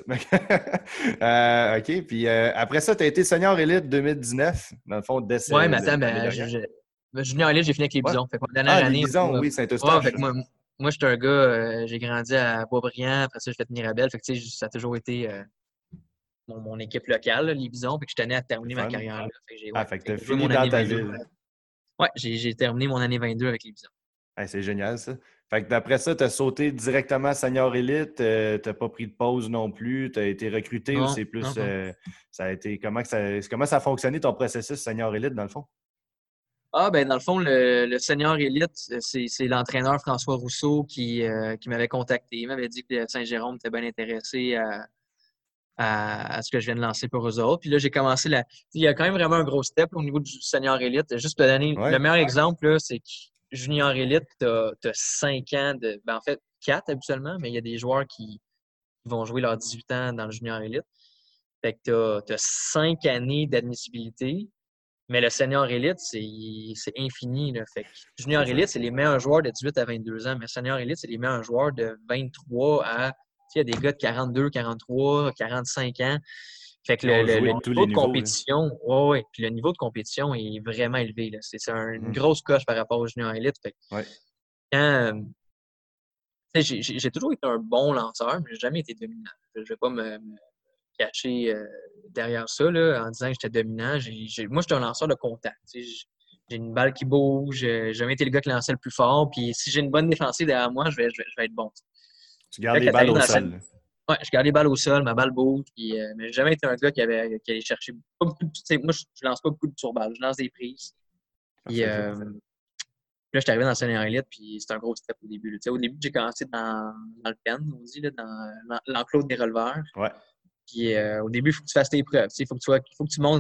A: Euh, OK, puis euh, après ça, tu as été senior élite deux mille dix-neuf, dans le fond, dès
B: Ouais, mais
A: ce-
B: attends,
A: l'année
B: ben, je,
A: dernière.
B: je, ben, junior élite, j'ai fini avec les
A: Ouais.
B: Bisons. Fait que ma
A: Ah,
B: dernière
A: les
B: année,
A: Bisons,
B: ouais,
A: oui,
B: ouais,
A: Saint-Eustache,
B: fait que
A: ça.
B: moi, moi j'étais un gars, euh, j'ai grandi à Boisbriand, après ça, j'ai fait Mirabel. Fait que, tu sais, ça a toujours été euh, mon, mon équipe locale, là, les Bisons, puis que je tenais à
A: C'est
B: terminer ma
A: fun.
B: carrière là. Fait que j'ai
A: Ah,
B: ouais,
A: fait que tu as
B: j'ai joué
A: fini
B: mon
A: dans
B: année
A: ta
B: vingt-deux.
A: ville.
B: Ouais, j'ai j'ai terminé mon année vingt-deux avec les Bisons.
A: Ah, c'est génial, ça. Fait que d'après ça, tu as sauté directement senior élite. Tu n'as pas pris de pause non plus. Tu as été recruté ou
B: Non,
A: c'est
B: non,
A: plus.
B: non.
A: euh, ça a été. Comment, que ça, comment ça a fonctionné ton processus senior élite, dans le fond?
B: Ah, ben, dans le fond, le, le senior élite, c'est c'est l'entraîneur François Rousseau qui, euh, qui m'avait contacté. Il m'avait dit que Saint-Jérôme était bien intéressé à, à, à ce que je viens de lancer pour eux autres. Puis là, j'ai commencé la. Il y a quand même vraiment un gros step là, au niveau du senior élite. Juste pour te donner le
A: Ouais.
B: meilleur exemple, là, c'est que junior élite, tu as, cinq ans de. Ben, en fait, quatre habituellement, mais il y a des joueurs qui vont jouer leurs dix-huit ans dans le junior élite. Fait que tu as cinq années d'admissibilité. Mais le senior élite, c'est c'est infini. Là. Fait que junior
A: C'est ça.
B: élite, c'est les meilleurs joueurs de dix-huit à vingt-deux ans. Mais senior élite, c'est les meilleurs joueurs de vingt-trois à. Il y a des gars de quarante-deux, quarante-trois, quarante-cinq ans. Fait que
A: Qui
B: le,
A: ont
B: le-
A: joué
B: le
A: de tous
B: niveau
A: les
B: de
A: niveaux, là.
B: compétition, ouais, ouais. Puis le niveau de compétition est vraiment élevé. Là. C'est c'est un- une
A: Mhm.
B: grosse coche par rapport au junior élite. Fait que
A: Ouais.
B: quand, euh, tu sais, j'ai j'ai- j'ai toujours été un bon lanceur, mais j'ai jamais été dominant. Je ne vais pas me, me cacher euh, derrière ça là, en disant que j'étais dominant. J'ai- j'ai- moi, j'étais un lanceur de contact. Tu sais. J'ai j'ai une balle qui bouge. J'ai jamais été le gars qui lançait le plus fort. Puis si j'ai une bonne défensive derrière moi, je vais, je vais, je vais être bon.
A: Tu gardes
B: Fait que
A: les
B: quand
A: balles
B: t'arrives
A: au
B: dans la
A: sol,
B: scène,
A: là.
B: ouais, je garde les balles au sol, ma balle bouge. Puis, euh, mais j'ai jamais été un gars qui, avait, qui allait chercher pas beaucoup de. Tu sais, moi, je, je lance pas beaucoup de surballes. Je lance des prises. Puis,
A: Parfait, ça.
B: euh, puis là, je suis arrivé dans le senior élite, puis c'était un gros step au début. Là. Tu sais, au début, j'ai commencé dans, dans le pen, on dit, là, dans l'en- l'enclos des releveurs.
A: Ouais.
B: Puis euh, au début, il faut que tu fasses tes preuves. Il faut que tu, sois- faut que tu montres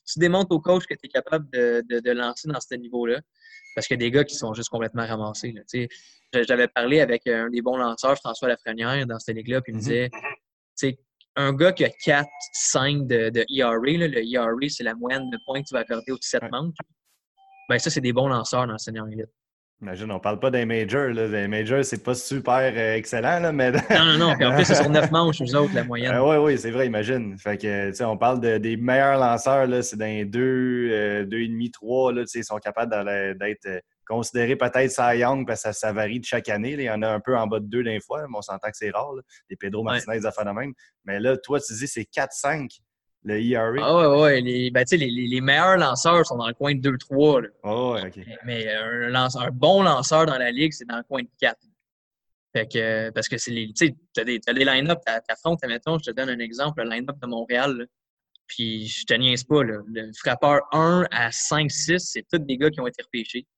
B: tu démontres au coach que tu es capable de, de, de lancer dans ce niveau-là. Parce qu'il y a des gars qui sont juste complètement ramassés. Là. J'avais parlé avec un des bons lanceurs, François Lafrenière, dans cette ligue-là, puis il me disait, mm-hmm. un gars qui a quatre cinq de, de E R A, là, le E R A, c'est la moyenne de points que tu vas accorder aux dix-sept ouais. membres. Ben ça, c'est des bons lanceurs dans le senior élite.
A: Imagine, on ne parle pas des majors. Là. Les majors, c'est pas super euh, excellent, là, mais...
B: non, non, non. Puis en plus, c'est sur neuf manches, eux autres, la moyenne.
A: Euh, oui, oui, c'est vrai, imagine. Fait que, tu sais, on parle de, des meilleurs lanceurs, là, c'est dans les deux, euh, deux et demi, trois, là, tu sais, ils sont capables d'être euh, considérés peut-être Cy Young, parce que ça, ça varie de chaque année. Là. Il y en a un peu en bas de deux d'un fois, mais on s'entend que c'est rare, là. Des Pedro Martinez, ouais. Des affaires de même. Mais là, toi, tu dis c'est quatre cinq. Le E R A?
B: Ah ouais, ouais. Les, ben, les, les, les meilleurs lanceurs sont dans le coin de deux trois.
A: Oh, ouais, OK.
B: Mais, mais un, lanceur, un bon lanceur dans la ligue, c'est dans le coin de quatre. Fait que, parce que c'est les. Tu sais, t'as des, t'as des line-up, t'affrontes, admettons, je te donne un exemple, le line-up de Montréal. Là, puis je te niaise pas, là, le frappeur un à cinq six, c'est tous des gars qui ont été repêchés.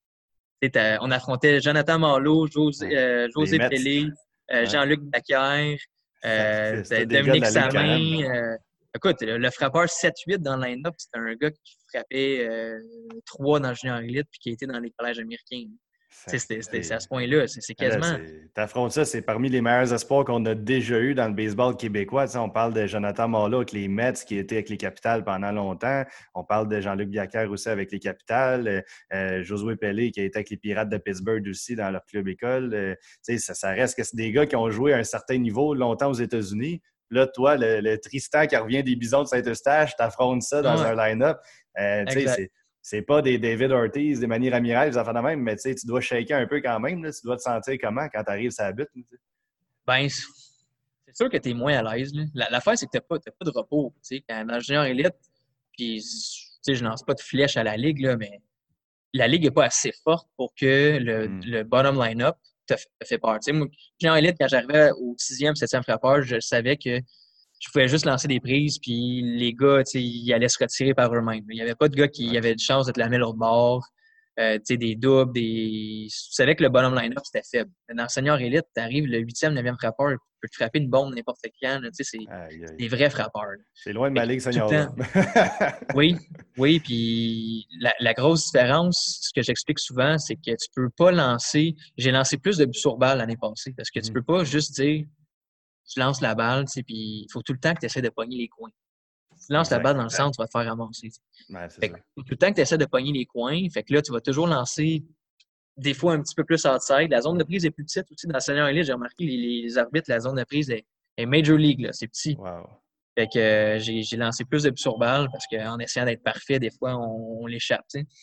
B: On affrontait Jonathan Marleau, José, euh, José Pellé, euh, ouais. Jean-Luc Bacquière, euh, Dominique Samin. Euh, écoute, le, le frappeur sept huit dans le line-up, c'était un gars qui frappait euh, trois dans le junior elite puis qui était dans les collèges américains. C'est à ce point-là. C'est quasiment.
A: T'affrontes ça, c'est parmi les meilleurs espoirs qu'on a déjà eu dans le baseball québécois. T'sais, on parle de Jonathan Marleau avec les Mets qui était avec les Capitals pendant longtemps. On parle de Jean-Luc Bacquière aussi avec les Capitals. Euh, Josué Pellé qui a été avec les Pirates de Pittsburgh aussi dans leur club école. Euh, ça, ça reste que c'est des gars qui ont joué à un certain niveau longtemps aux États-Unis. Là, toi, le, le Tristan qui revient des Bisons de Saint-Eustache, t'affrontes ça dans ouais. un line-up. Euh, c'est C'est pas des David Ortiz, des Manny Ramirez, des affaires de même, mais tu dois shaker un peu quand même. Là. Tu dois te sentir comment quand tu arrives sur la butte? Là,
B: ben, c'est sûr que tu es moins à l'aise. L'affaire, c'est que tu n'as pas, pas de repos. T'sais. Quand dans le junior élite, puis je lance pas de flèche à la ligue, là, mais la ligue n'est pas assez forte pour que le, mm. le bottom line-up te, te fait peur. T'sais, moi, junior élite, quand j'arrivais au sixième, septième frappeur, je savais que je pouvais juste lancer des prises, puis les gars, ils allaient se retirer par eux-mêmes. Il n'y avait pas de gars qui avaient de chance de te l'amener l'autre bord. Euh, des doubles, des... Tu savais que le bottom line-up, c'était faible. Mais dans le senior élite, tu arrives, le huitième, neuvième frappeur, il peut te frapper une bombe n'importe quand. C'est des vrais frappeurs.
A: C'est loin de ma ligue senior.
B: oui, oui. Puis la, la grosse différence, ce que j'explique souvent, c'est que tu peux pas lancer... J'ai lancé plus de buts sur balle l'année passée, parce que tu mm. peux pas juste dire... Tu lances la balle, puis il faut tout le temps que tu essaies de pogner les coins. Si tu lances exact. La balle dans le centre, tu vas te faire ramasser.
A: Ouais,
B: fait que, tout le temps que tu essaies de pogner les coins, fait que là, tu vas toujours lancer des fois un petit peu plus outside. La zone de prise est plus petite aussi dans le senior élite. J'ai remarqué les, les arbitres, la zone de prise est, est Major League, c'est petit.
A: Wow.
B: Fait que euh, j'ai lancé plus de buts sur balle parce qu'en essayant d'être parfait, des fois, on, on l'échappe.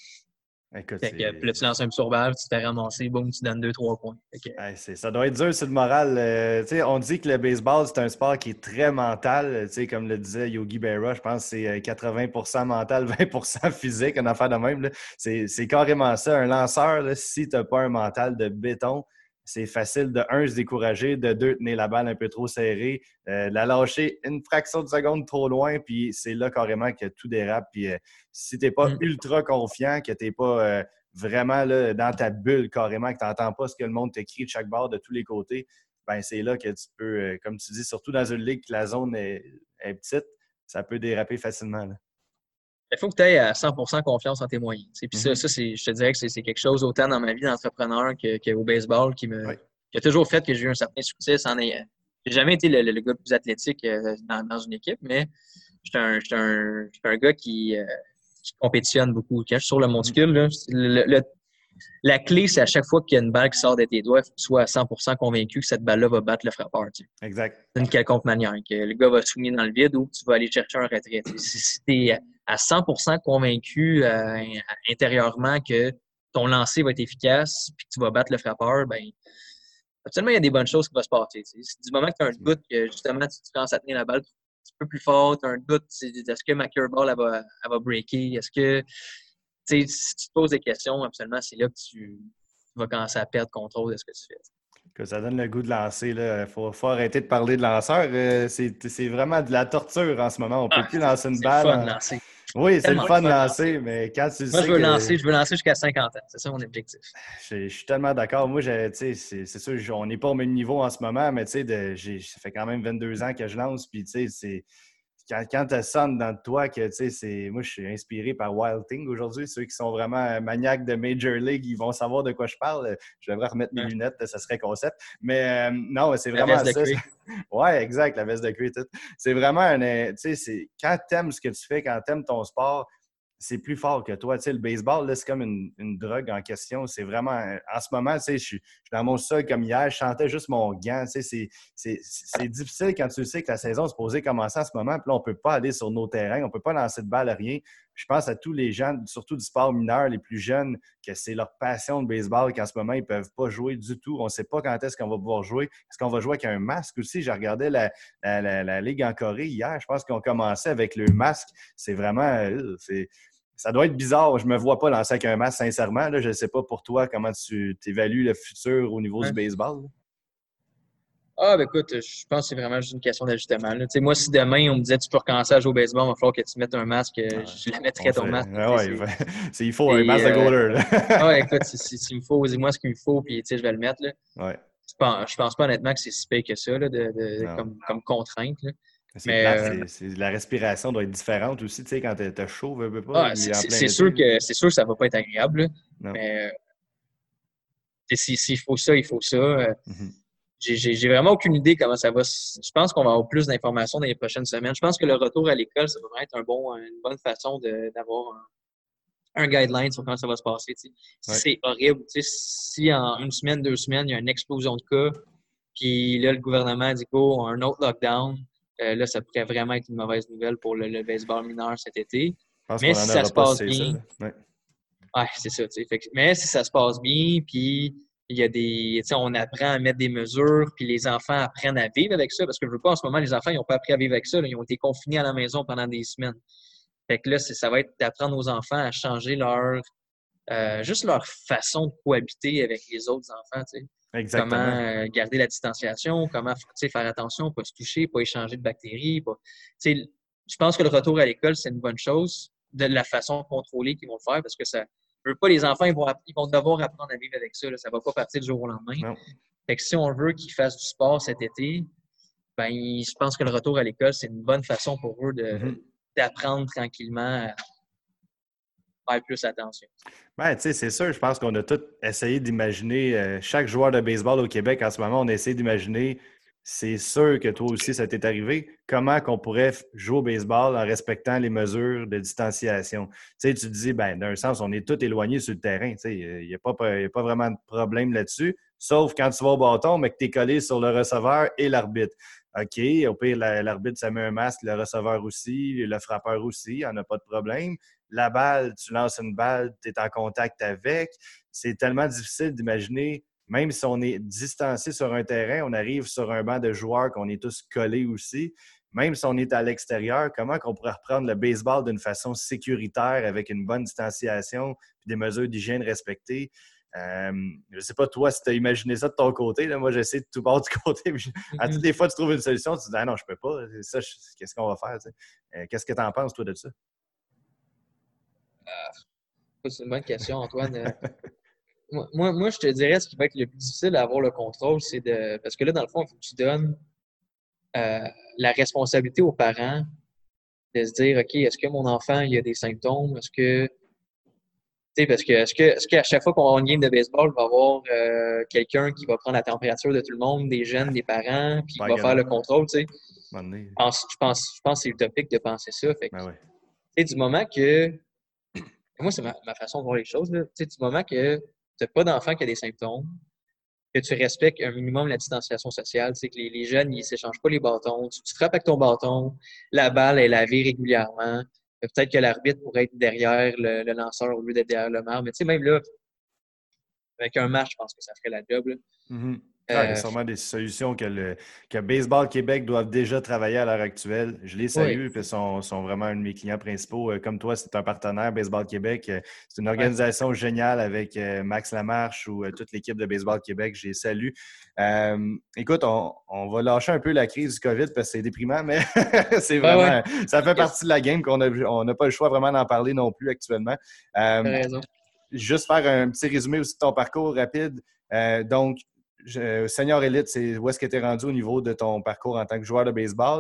A: Écoute,
B: fait que, puis là, tu lances un sur balle, tu te fais ramasser, boum, tu donnes deux, trois points. Que...
A: Hey, ça doit être dur, c'est le moral. Euh, on dit que le baseball, c'est un sport qui est très mental. Comme le disait Yogi Berra, je pense que c'est quatre-vingts pour cent mental, vingt pour cent physique, une affaire de même. C'est carrément ça. Un lanceur, là, si tu n'as pas un mental de béton, c'est facile de, un, se décourager, de deux, tenir la balle un peu trop serrée, euh, la lâcher une fraction de seconde trop loin, puis c'est là carrément que tout dérape. Puis euh, si tu n'es pas mm. ultra confiant, que tu n'es pas euh, vraiment là, dans ta bulle carrément, que tu n'entends pas ce que le monde te crie de chaque bord, de tous les côtés, ben c'est là que tu peux, euh, comme tu dis, surtout dans une ligue que la zone est, est petite, ça peut déraper facilement. Là.
B: Il faut que tu aies à cent pour cent confiance en tes moyens. Puis mm-hmm. ça, ça je te dirais que c'est quelque chose autant dans ma vie d'entrepreneur qu'au que baseball qui me oui. qui a toujours fait que j'ai eu un certain succès. Je n'ai jamais été le, le, le gars le plus athlétique euh, dans, dans une équipe, mais j'étais un, un, un gars qui, euh, qui compétitionne beaucoup. Quand je suis sur le monticule, là, le, le, la clé, c'est à chaque fois qu'il y a une balle qui sort de tes doigts, il faut que tu sois à cent pour cent convaincu que cette balle-là va battre le frappeur. Tu sais.
A: Exact.
B: D'une quelconque manière. Que le gars va souligner dans le vide ou tu vas aller chercher un retrait. Tu sais. Si, si tu es à cent pour cent convaincu euh, intérieurement que ton lancer va être efficace et que tu vas battre le frappeur, bien, absolument, il y a des bonnes choses qui vont se passer. Tu sais. Du moment que tu as un doute que justement tu, tu commences à tenir la balle un petit peu plus fort, tu as un doute, est-ce que ma curveball elle va, elle va breaker? Est-ce que tu sais, si tu te poses des questions, absolument, c'est là que tu vas commencer à perdre contrôle de ce que tu fais.
A: Que ça donne le goût de lancer. Il faut, faut arrêter de parler de lanceur. Euh, c'est vraiment de la torture en ce moment. On ne peut ah, plus lancer une balle.
B: C'est le fun
A: en...
B: de lancer.
A: Oui, c'est le fun de lancer, mais quand tu
B: Moi,
A: sais
B: je veux
A: que...
B: lancer, je veux lancer jusqu'à cinquante ans. C'est ça mon objectif.
A: Je, je suis tellement d'accord. Moi, c'est sûr, on n'est pas au même niveau en ce moment, mais tu sais, ça fait quand même vingt-deux ans que je lance. Puis, tu sais, c'est quand, quand tu sonnes dans toi que, tu sais, c'est... Moi, je suis inspiré par Wild Thing aujourd'hui. Ceux qui sont vraiment maniaques de Major League, ils vont savoir de quoi je parle. Je devrais remettre mes
B: Ouais.
A: lunettes, ça serait concept. Mais euh, non, c'est
B: La
A: vraiment
B: veste de
A: ça.
B: cuir.
A: Ouais, exact, la veste de cuir, tout. C'est vraiment un... Tu sais, c'est... Quand t'aimes ce que tu fais, quand t'aimes ton sport, c'est plus fort que toi. Tu sais, le baseball, là, c'est comme une, une drogue en question. C'est vraiment... En ce moment, tu sais, je suis dans mon sol comme hier, je chantais juste mon gant. Tu sais, c'est, c'est, c'est difficile quand tu sais que la saison est supposée commencer en ce moment. Puis là, on ne peut pas aller sur nos terrains, on ne peut pas lancer de balle à rien. Je pense à tous les gens, surtout du sport mineur, les plus jeunes, que c'est leur passion de baseball, qu'en ce moment, ils ne peuvent pas jouer du tout. On ne sait pas quand est-ce qu'on va pouvoir jouer. Est-ce qu'on va jouer avec un masque aussi? Je regardais la, la, la, la Ligue en Corée hier. Je pense qu'on commençait avec le masque. C'est vraiment... C'est, ça doit être bizarre. Je ne me vois pas lancer avec un masque, sincèrement. Là, je ne sais pas pour toi comment tu évalues le futur au niveau
B: Ouais.
A: du baseball. Là.
B: Ah, ben écoute, je pense que c'est vraiment juste une question d'ajustement. Là. Tu sais, moi, si demain, on me disait tu peux recommencer à jouer au baseball, il va falloir que tu mettes un masque,
A: Ah,
B: je le mettrais ton
A: fait...
B: masque.
A: Ah, ouais, c'est... C'est... Il faut
B: et,
A: un masque de goaler. Là.
B: Ah, ouais, écoute, s'il si, si me faut, dis-moi ce qu'il me faut, puis je vais le mettre. Là.
A: Ouais.
B: Je pense, je pense pas honnêtement que c'est si pire que ça, là, de, de, comme, comme contrainte. Là.
A: C'est
B: Mais,
A: plate,
B: euh...
A: c'est, c'est, la respiration doit être différente aussi, tu sais, quand t'as chaud, veux, veux pas,
B: ah, c'est,
A: en
B: c'est,
A: plein
B: c'est,
A: été,
B: sûr que, c'est sûr que ça va pas être agréable, là.
A: Non.
B: Mais s'il si, si faut ça, il faut ça.
A: Mm-hmm.
B: J'ai, j'ai, j'ai vraiment aucune idée comment ça va. Je pense qu'on va avoir plus d'informations dans les prochaines semaines. Je pense que le retour à l'école, ça va vraiment être un bon, une bonne façon de, d'avoir un, un guideline sur comment ça va se passer. T'sais. Si ouais. C'est horrible, si en une semaine, deux semaines, il y a une explosion de cas, puis là, le gouvernement dit go, un autre lockdown, euh, là, ça pourrait vraiment être une mauvaise nouvelle pour le, le baseball mineur cet été.
A: Je pense
B: mais
A: qu'on
B: si
A: en
B: ça
A: aura
B: se
A: pas
B: passe
A: si
B: bien,
A: ça, ouais.
B: ouais, c'est ça. Fait que, mais si ça se passe bien, puis il y a des, on apprend à mettre des mesures, puis les enfants apprennent à vivre avec ça, parce que je veux pas, en ce moment, les enfants, ils n'ont pas appris à vivre avec ça. Là, ils ont été confinés à la maison pendant des semaines. Fait que là, c'est, ça va être d'apprendre aux enfants à changer leur, euh, juste leur façon de cohabiter avec les autres enfants, tu sais.
A: Exactement.
B: Comment euh, garder la distanciation, comment faire attention, pas se toucher, pas échanger de bactéries. Pas... Je pense que le retour à l'école, c'est une bonne chose, de la façon contrôlée qu'ils vont le faire, parce que ça ne veut pas, les enfants, ils vont, ils vont devoir apprendre à vivre avec ça. Là. Ça ne va pas partir du jour au lendemain.
A: Non.
B: Fait que si on veut qu'ils fassent du sport cet été, ben, je pense que le retour à l'école, c'est une bonne façon pour eux de, mm-hmm. d'apprendre tranquillement à faire plus attention.
A: Ben, tu sais, c'est sûr, je pense qu'on a tous essayé d'imaginer, euh, chaque joueur de baseball au Québec en ce moment, on a essayé d'imaginer, c'est sûr que toi aussi, ça t'est arrivé, comment qu'on pourrait jouer au baseball en respectant les mesures de distanciation. Tu sais, tu te dis, ben, d'un sens, on est tous éloignés sur le terrain, tu sais, il n'y a, a pas vraiment de problème là-dessus, sauf quand tu vas au bâton, mais que tu es collé sur le receveur et l'arbitre. OK, au pire, l'arbitre, ça met un masque, le receveur aussi, le frappeur aussi, il n'y en a pas de problème. La balle, tu lances une balle, tu es en contact avec. C'est tellement difficile d'imaginer, même si on est distancé sur un terrain, on arrive sur un banc de joueurs qu'on est tous collés aussi. Même si on est à l'extérieur, comment on pourrait reprendre le baseball d'une façon sécuritaire avec une bonne distanciation et des mesures d'hygiène respectées? Euh, je ne sais pas, toi, si tu as imaginé ça de ton côté. Là, moi, j'essaie de tout bord du côté. Puis, mm-hmm. À toutes les fois, tu trouves une solution, tu te dis ah non, je ne peux pas. Ça, je, qu'est-ce qu'on va faire? Euh, qu'est-ce que tu en penses, toi, de ça?
B: Euh, c'est une bonne question, Antoine. moi, moi, moi, je te dirais, ce qui va être le plus difficile à avoir le contrôle, c'est de. Parce que là, dans le fond, il faut que tu donnes euh, la responsabilité aux parents de se dire OK, est-ce que mon enfant il a des symptômes? Est-ce que. Tu sais, parce que est-ce que est-ce qu'à chaque fois qu'on va avoir une game de baseball, il va y avoir euh, quelqu'un qui va prendre la température de tout le monde, des jeunes, des parents, puis il va faire le contrôle, tu sais. Je pense, je pense, je pense que c'est utopique de penser ça. Fait que, ben ouais. Tu sais, du moment que. Moi, c'est ma, ma façon de voir les choses. Là. Tu sais, du moment que tu n'as pas d'enfant qui a des symptômes, que tu respectes un minimum la distanciation sociale, tu sais, que les, les jeunes, ils ne s'échangent pas les bâtons, tu, tu frappes avec ton bâton, la balle est lavée régulièrement. Peut-être que l'arbitre pourrait être derrière le, le lanceur au lieu d'être derrière le marbre. Mais tu sais, même là, avec un match, je pense que ça ferait la job. Là.
A: Mm-hmm. Ah, il y a sûrement des solutions que, le, que Baseball Québec doivent déjà travailler à l'heure actuelle. Je les salue, oui. Puis sont, sont vraiment un de mes clients principaux. Comme toi, c'est un partenaire, Baseball Québec. C'est une organisation ouais. géniale avec Max Lamarche ou toute l'équipe de Baseball Québec. Je les salue. Euh, écoute, on, on va lâcher un peu la crise du COVID parce que c'est déprimant, mais c'est vraiment, ouais, ouais. ça fait partie de la game qu'on a, on n'a pas le choix vraiment d'en parler non plus actuellement. Euh,
B: raison.
A: Juste faire un petit résumé aussi de ton parcours rapide. Euh, donc, Je, Senior Elite, c'est où est-ce que tu es rendu au niveau de ton parcours en tant que joueur de baseball.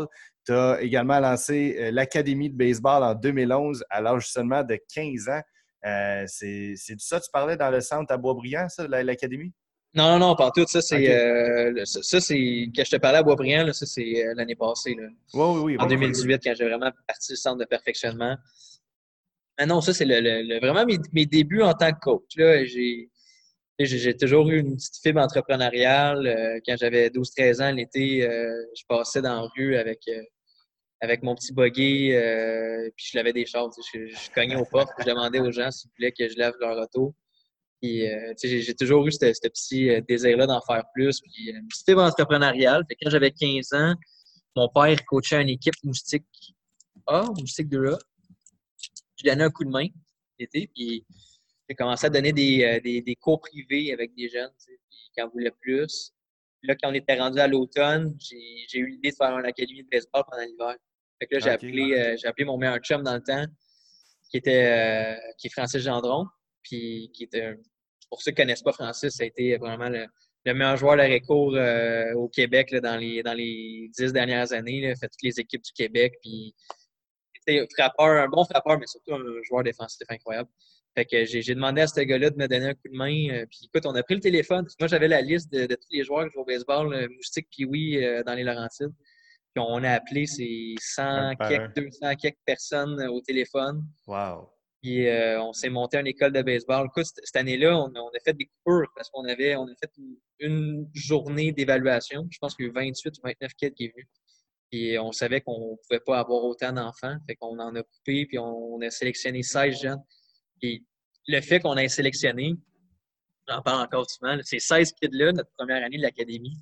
A: Tu as également lancé euh, l'Académie de baseball en deux mille onze à l'âge seulement de quinze ans. Euh, c'est, c'est de ça que tu parlais dans le centre à Boisbriand, ça, l'Académie?
B: Non, non, non, pas tout. Ça, c'est
A: OK.
B: euh, ça, ça, c'est que je te parlais à Boisbriand, là, ça, c'est euh, l'année passée, là,
A: Oui, oui, oui.
B: en
A: Bon, OK.
B: deux mille dix-huit, quand j'ai vraiment parti du centre de perfectionnement. Mais non, ça, c'est le, le- le- vraiment mes, mes débuts en tant que coach. Là, j'ai, j'ai, j'ai toujours eu une petite fibre entrepreneuriale. Euh, quand j'avais douze treize ans, l'été, euh, je passais dans la rue avec, euh, avec mon petit buggy, euh, puis je lavais des chars. Tu sais. Je, je cognais aux portes, puis je demandais aux gens s'ils voulaient que je lave leur auto. Puis, euh, tu sais, j'ai, j'ai toujours eu ce, ce petit euh, désir-là d'en faire plus. Puis, euh, une petite fibre entrepreneuriale. Fait que quand j'avais quinze ans, mon père coachait une équipe moustique A, moustique deux A. Je donnais un coup de main l'été, puis j'ai commencé à donner des, euh, des, des cours privés avec des jeunes, tu sais, puis qui en voulaient plus. Puis là, quand on était rendu à l'automne, j'ai, j'ai eu l'idée de faire une académie de baseball pendant l'hiver. Fait que là, j'ai
A: OK.
B: appelé, euh, j'ai appelé mon meilleur chum dans le temps, qui était euh, qui est Francis Gendron, puis qui était, pour ceux qui ne connaissent pas Francis, ça a été vraiment le, le meilleur joueur d'arrêt court euh, au Québec là, dans les dans les dix dernières années. Il a fait toutes les équipes du Québec, puis c'était frappeur, un bon frappeur, mais surtout un joueur défensif incroyable. Fait que j'ai, j'ai demandé à ce gars-là de me donner un coup de main. Euh, puis écoute, on a pris le téléphone. Moi, j'avais la liste de, de tous les joueurs qui jouent au baseball, euh, Moustique puis oui, euh, dans les Laurentides. Puis on a appelé ces
A: Un
B: cent
A: par
B: quelques,
A: un.
B: deux cents quelques personnes euh, au téléphone.
A: Wow.
B: Puis euh, on s'est monté à une école de baseball. Écoute, cette, cette année-là, on a, on a fait des coupures parce qu'on avait, on a fait une, une journée d'évaluation. Je pense qu'il y a eu vingt-huit ou vingt-neuf kids qui est venu. Puis on savait qu'on ne pouvait pas avoir autant d'enfants. Fait qu'on en a coupé, puis on a sélectionné seize jeunes. Puis le fait qu'on ait sélectionné, j'en parle encore souvent, ces seize kids-là, notre première année de l'académie,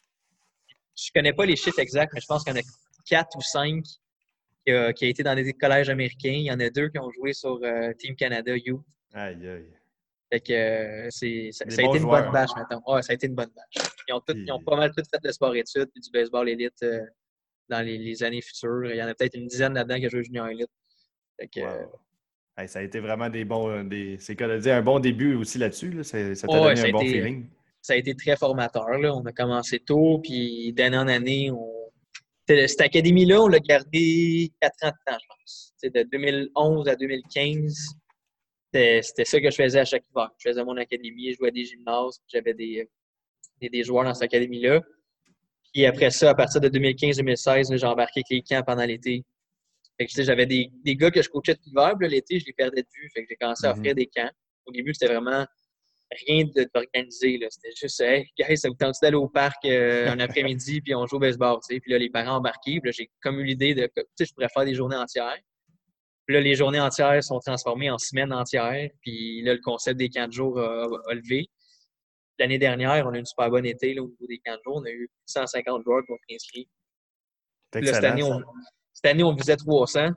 B: je connais pas les chiffres exacts, mais je pense qu'il y en a quatre ou cinq qui a, qui a été dans des collèges américains. Il y en a deux qui ont joué sur euh, Team Canada Youth.
A: Aïe, aïe.
B: Fait que euh, c'est, ça,
A: Des
B: ça a
A: bons
B: été une bonne
A: joueurs.
B: bâche maintenant. Ouais, ça a été une bonne bâche. Ils ont, tout, ils ont
A: Puis,
B: pas mal tout fait de sport-études puis du baseball élite euh, dans les, les années futures. Il y en a peut-être une dizaine là-dedans qui a joué junior élite. Fait que, euh,
A: wow. Hey, ça a été vraiment des bons. Des, c'est quoi de dire, un bon début aussi là-dessus. Là. Ça, ça t'a
B: ouais,
A: donné
B: ça a
A: un bon
B: été,
A: feeling.
B: ça a été très formateur. Là. On a commencé tôt, puis d'année en année, on... cette académie-là, on l'a gardée quatre ans de temps, je pense. T'sais, de deux mille onze à deux mille quinze, c'était, c'était ça que je faisais à chaque hiver. Je faisais mon académie, je jouais à des gymnases, j'avais des, des, des joueurs dans cette académie-là. Puis après ça, à partir de deux mille quinze deux mille seize, là, j'ai embarqué avec les camps pendant l'été. Fait que, j'avais des, des gars que je coachais tout l'hiver, puis là, l'été, je les perdais de vue. Fait que j'ai commencé à offrir
A: Mm-hmm.
B: des camps. Au début, c'était vraiment rien d'organisé. C'était juste, hey, guys, ça vous tente d'aller au parc euh, un après-midi, puis on joue au baseball, tu sais. Puis là, les parents embarqués. Puis là, j'ai comme eu l'idée de, tu sais, je pourrais faire des journées entières. Puis là, les journées entières sont transformées en semaines entières. Puis là, le concept des camps de jour a, a levé. L'année dernière, on a eu une super bonne été là, au niveau des camps de jour. On a eu cent cinquante joueurs qui ont été inscrits.
A: C'est
B: Puis là, cette
A: excellent.
B: année, on, cette année, on visait trois cents.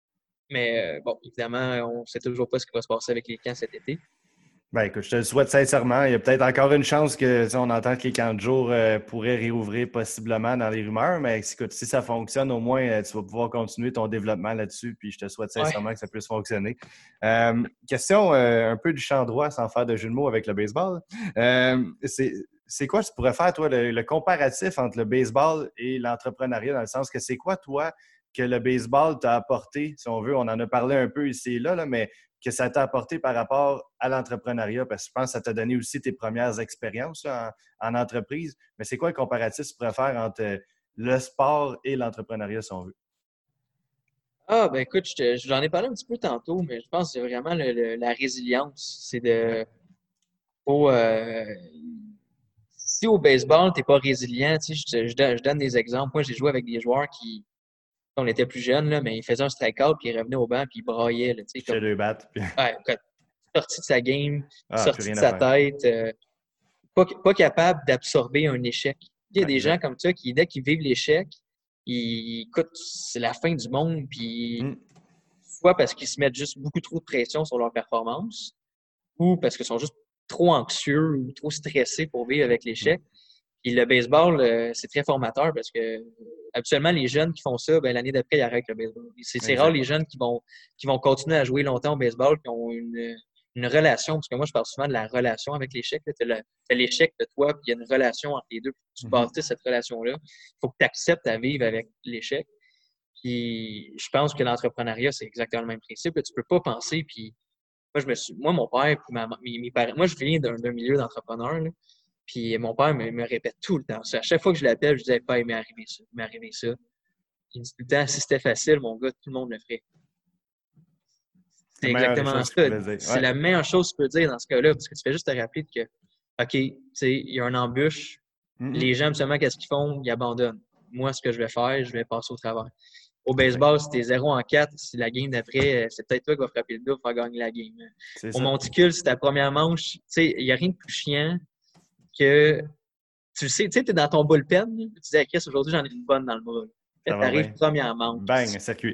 B: Mais euh, bon, évidemment, on ne sait toujours pas ce qui va se passer avec les camps cet été.
A: Ben écoute, je te le souhaite sincèrement. Il y a peut-être encore une chance que tu sais, on entend que les camps de jour euh, pourraient réouvrir possiblement dans les rumeurs, mais écoute, si ça fonctionne, au moins euh, tu vas pouvoir continuer ton développement là-dessus, puis je te souhaite
B: Ouais.
A: sincèrement que ça puisse fonctionner. Euh, question euh, un peu du champ droit, sans faire de jeu de mots avec le baseball. Euh, c'est, c'est quoi tu pourrais faire, toi, le, le comparatif entre le baseball et l'entrepreneuriat, dans le sens que c'est quoi, toi, que le baseball t'a apporté, si on veut, on en a parlé un peu ici et là, là mais que ça t'a apporté par rapport à l'entrepreneuriat? Parce que je pense que ça t'a donné aussi tes premières expériences là, en, en entreprise. Mais c'est quoi le comparatif que tu pourrais faire entre le sport et l'entrepreneuriat, si on veut?
B: Ah, ben écoute, je te- j'en ai parlé un petit peu tantôt, mais je pense que c'est vraiment le- le- la résilience. C'est
A: Ouais.
B: de. Faut, euh, si au baseball, tu n'es pas résilient, tu sais, je, te- je donne, je donne des exemples. Moi, j'ai joué avec des joueurs qui, quand on était plus jeunes, là, mais ils faisaient un strikeout, puis ils revenaient au banc, puis ils braillaient. Là, tu sais,
A: Pitcher
B: comme,
A: deux battes. Puis...
B: ouais, écoute, sorti de sa game,
A: Ah, plus
B: sorti de
A: rien à
B: sa
A: faire.
B: tête, euh, pas, pas capable d'absorber un échec. Il y a
A: Ouais,
B: des gens
A: exact.
B: comme ça qui, dès qu'ils vivent l'échec, ils écoute, c'est la fin du monde, puis
A: Mm.
B: soit parce qu'ils se mettent juste beaucoup trop de pression sur leur performance, ou parce qu'ils sont juste trop anxieux ou trop stressés pour vivre avec
A: Mm.
B: l'échec. Puis le baseball, euh, c'est très formateur parce que habituellement, les jeunes qui font ça, ben, l'année d'après, ils arrêtent le baseball. C'est, c'est rare
A: Exact.
B: les jeunes qui vont, qui vont continuer à jouer longtemps au baseball, qui ont une, une relation, parce que moi, je parle souvent de la relation avec l'échec. Tu as l'échec de toi, puis il y a une relation entre les deux. Tu
A: Mm-hmm.
B: bâtis cette relation-là. Il faut que tu acceptes à vivre avec l'échec. Puis je pense que l'entrepreneuriat, c'est exactement le même principe. Là, tu peux pas penser, puis moi, je me suis, moi, mon père, puis ma, mes, mes parents, moi, je viens d'un, d'un milieu d'entrepreneur, là, puis mon père me, me répète tout le temps ça. À chaque fois que je l'appelle, je disais, pas, il m'est arrivé ça, il m'est arrivé ça. Il me dit tout le temps, si c'était facile, mon gars, tout le monde le ferait.
A: C'est
B: C'est
A: la meilleure
B: exactement
A: chose que tu
B: ça.
A: peux dire.
B: C'est
A: Ouais.
B: la meilleure chose que tu peux dire dans ce cas-là, parce que tu fais juste te rappeler que, OK, tu sais, il y a une embûche,
A: Mm-hmm.
B: les gens, absolument, qu'est-ce qu'ils font? Ils abandonnent. Moi, ce que je vais faire, je vais passer au travers. Au
A: Exact.
B: baseball, si t'es zéro en quatre, si la game d'après, c'est peut-être toi qui vas frapper le double pour faire gagner la game.
A: C'est
B: Au
A: ça.
B: monticule, c'est ta première manche. Tu sais, il n'y a rien de plus chiant que tu le sais, tu sais, tu es dans ton bullpen, là, tu dis à Chris, aujourd'hui, j'en ai une bonne dans le bras. Là,
A: Ça
B: tu
A: va
B: arrives
A: bien.
B: première manche.
A: Bang, circuit.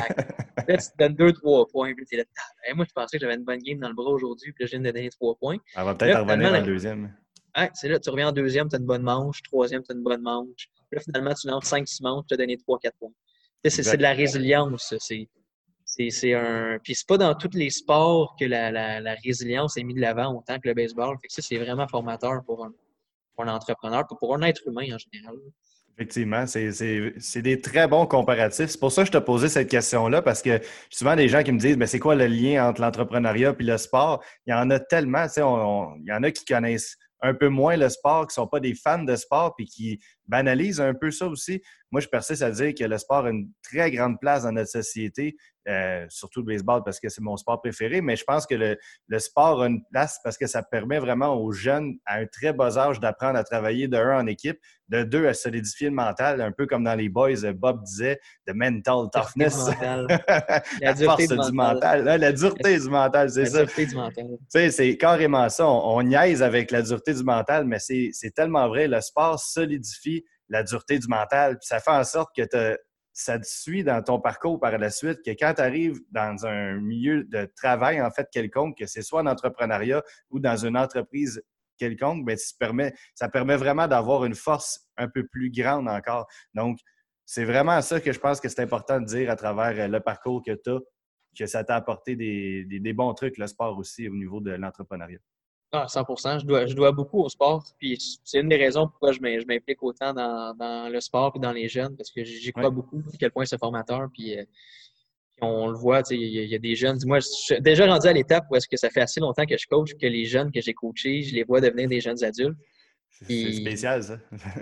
B: Là, tu te donnes deux, trois points. Puis t'es là, hey, moi, je pensais que j'avais une bonne game dans le bras aujourd'hui, puis là, je viens de donner trois points.
A: Elle va peut-être
B: Là,
A: revenir
B: finalement,
A: en deuxième.
B: hein, c'est là, tu reviens en deuxième, tu as une bonne manche. Troisième, tu as une bonne manche. Là, finalement, tu lances cinq, six manches, tu as donné trois, quatre points. C'est, c'est de la résilience. C'est, c'est, c'est un... Puis c'est pas dans tous les sports que la, la, la résilience est mise de l'avant autant que le baseball. Fait que ça, c'est vraiment formateur pour un, pour un entrepreneur, pour un être humain en général.
A: Effectivement, c'est, c'est, c'est des très bons comparatifs. C'est pour ça que je te posais cette question-là, parce que souvent des gens qui me disent mais c'est quoi le lien entre l'entrepreneuriat et le sport? Il y en a tellement, tu sais, on, on, il y en a qui connaissent un peu moins le sport, qui ne sont pas des fans de sport puis qui banalisent un peu ça aussi. Moi, je persiste à dire que le sport a une très grande place dans notre société, euh, surtout le baseball parce que c'est mon sport préféré, mais je pense que le, le sport a une place parce que ça permet vraiment aux jeunes à un très bas âge d'apprendre à travailler de un en équipe, de deux à solidifier le mental, un peu comme dans les boys, Bob disait, de mental toughness.
B: La,
A: la force du mental. mental. Hein, la dureté du mental, c'est
B: la
A: ça.
B: La dureté du mental.
A: Tu sais, c'est carrément ça. On, on niaise avec la dureté du mental, mais c'est, c'est tellement vrai. Le sport solidifie la dureté du mental. Puis ça fait en sorte que t'as, ça te suit dans ton parcours par la suite, que quand tu arrives dans un milieu de travail, en fait, quelconque, que c'est soit en entrepreneuriat ou dans une entreprise quelconque, bien, ça permet, ça permet vraiment d'avoir une force un peu plus grande encore. Donc, c'est vraiment ça que je pense que c'est important de dire à travers le parcours que tu as, que ça t'a apporté des, des, des bons trucs, le sport aussi, au niveau de l'entrepreneuriat.
B: Ah, cent pour cent. Je dois, je dois beaucoup au sport. Puis c'est une des raisons pourquoi je m'implique autant dans, dans le sport et dans les jeunes, parce que j'y crois oui. beaucoup, à quel point c'est formateur. Puis, euh, puis on le voit, il y, y a des jeunes. Moi, je suis déjà rendu à l'étape où est-ce que ça fait assez longtemps que je coach que les jeunes que j'ai coachés, je les vois devenir des jeunes adultes.
A: Puis, c'est spécial, ça.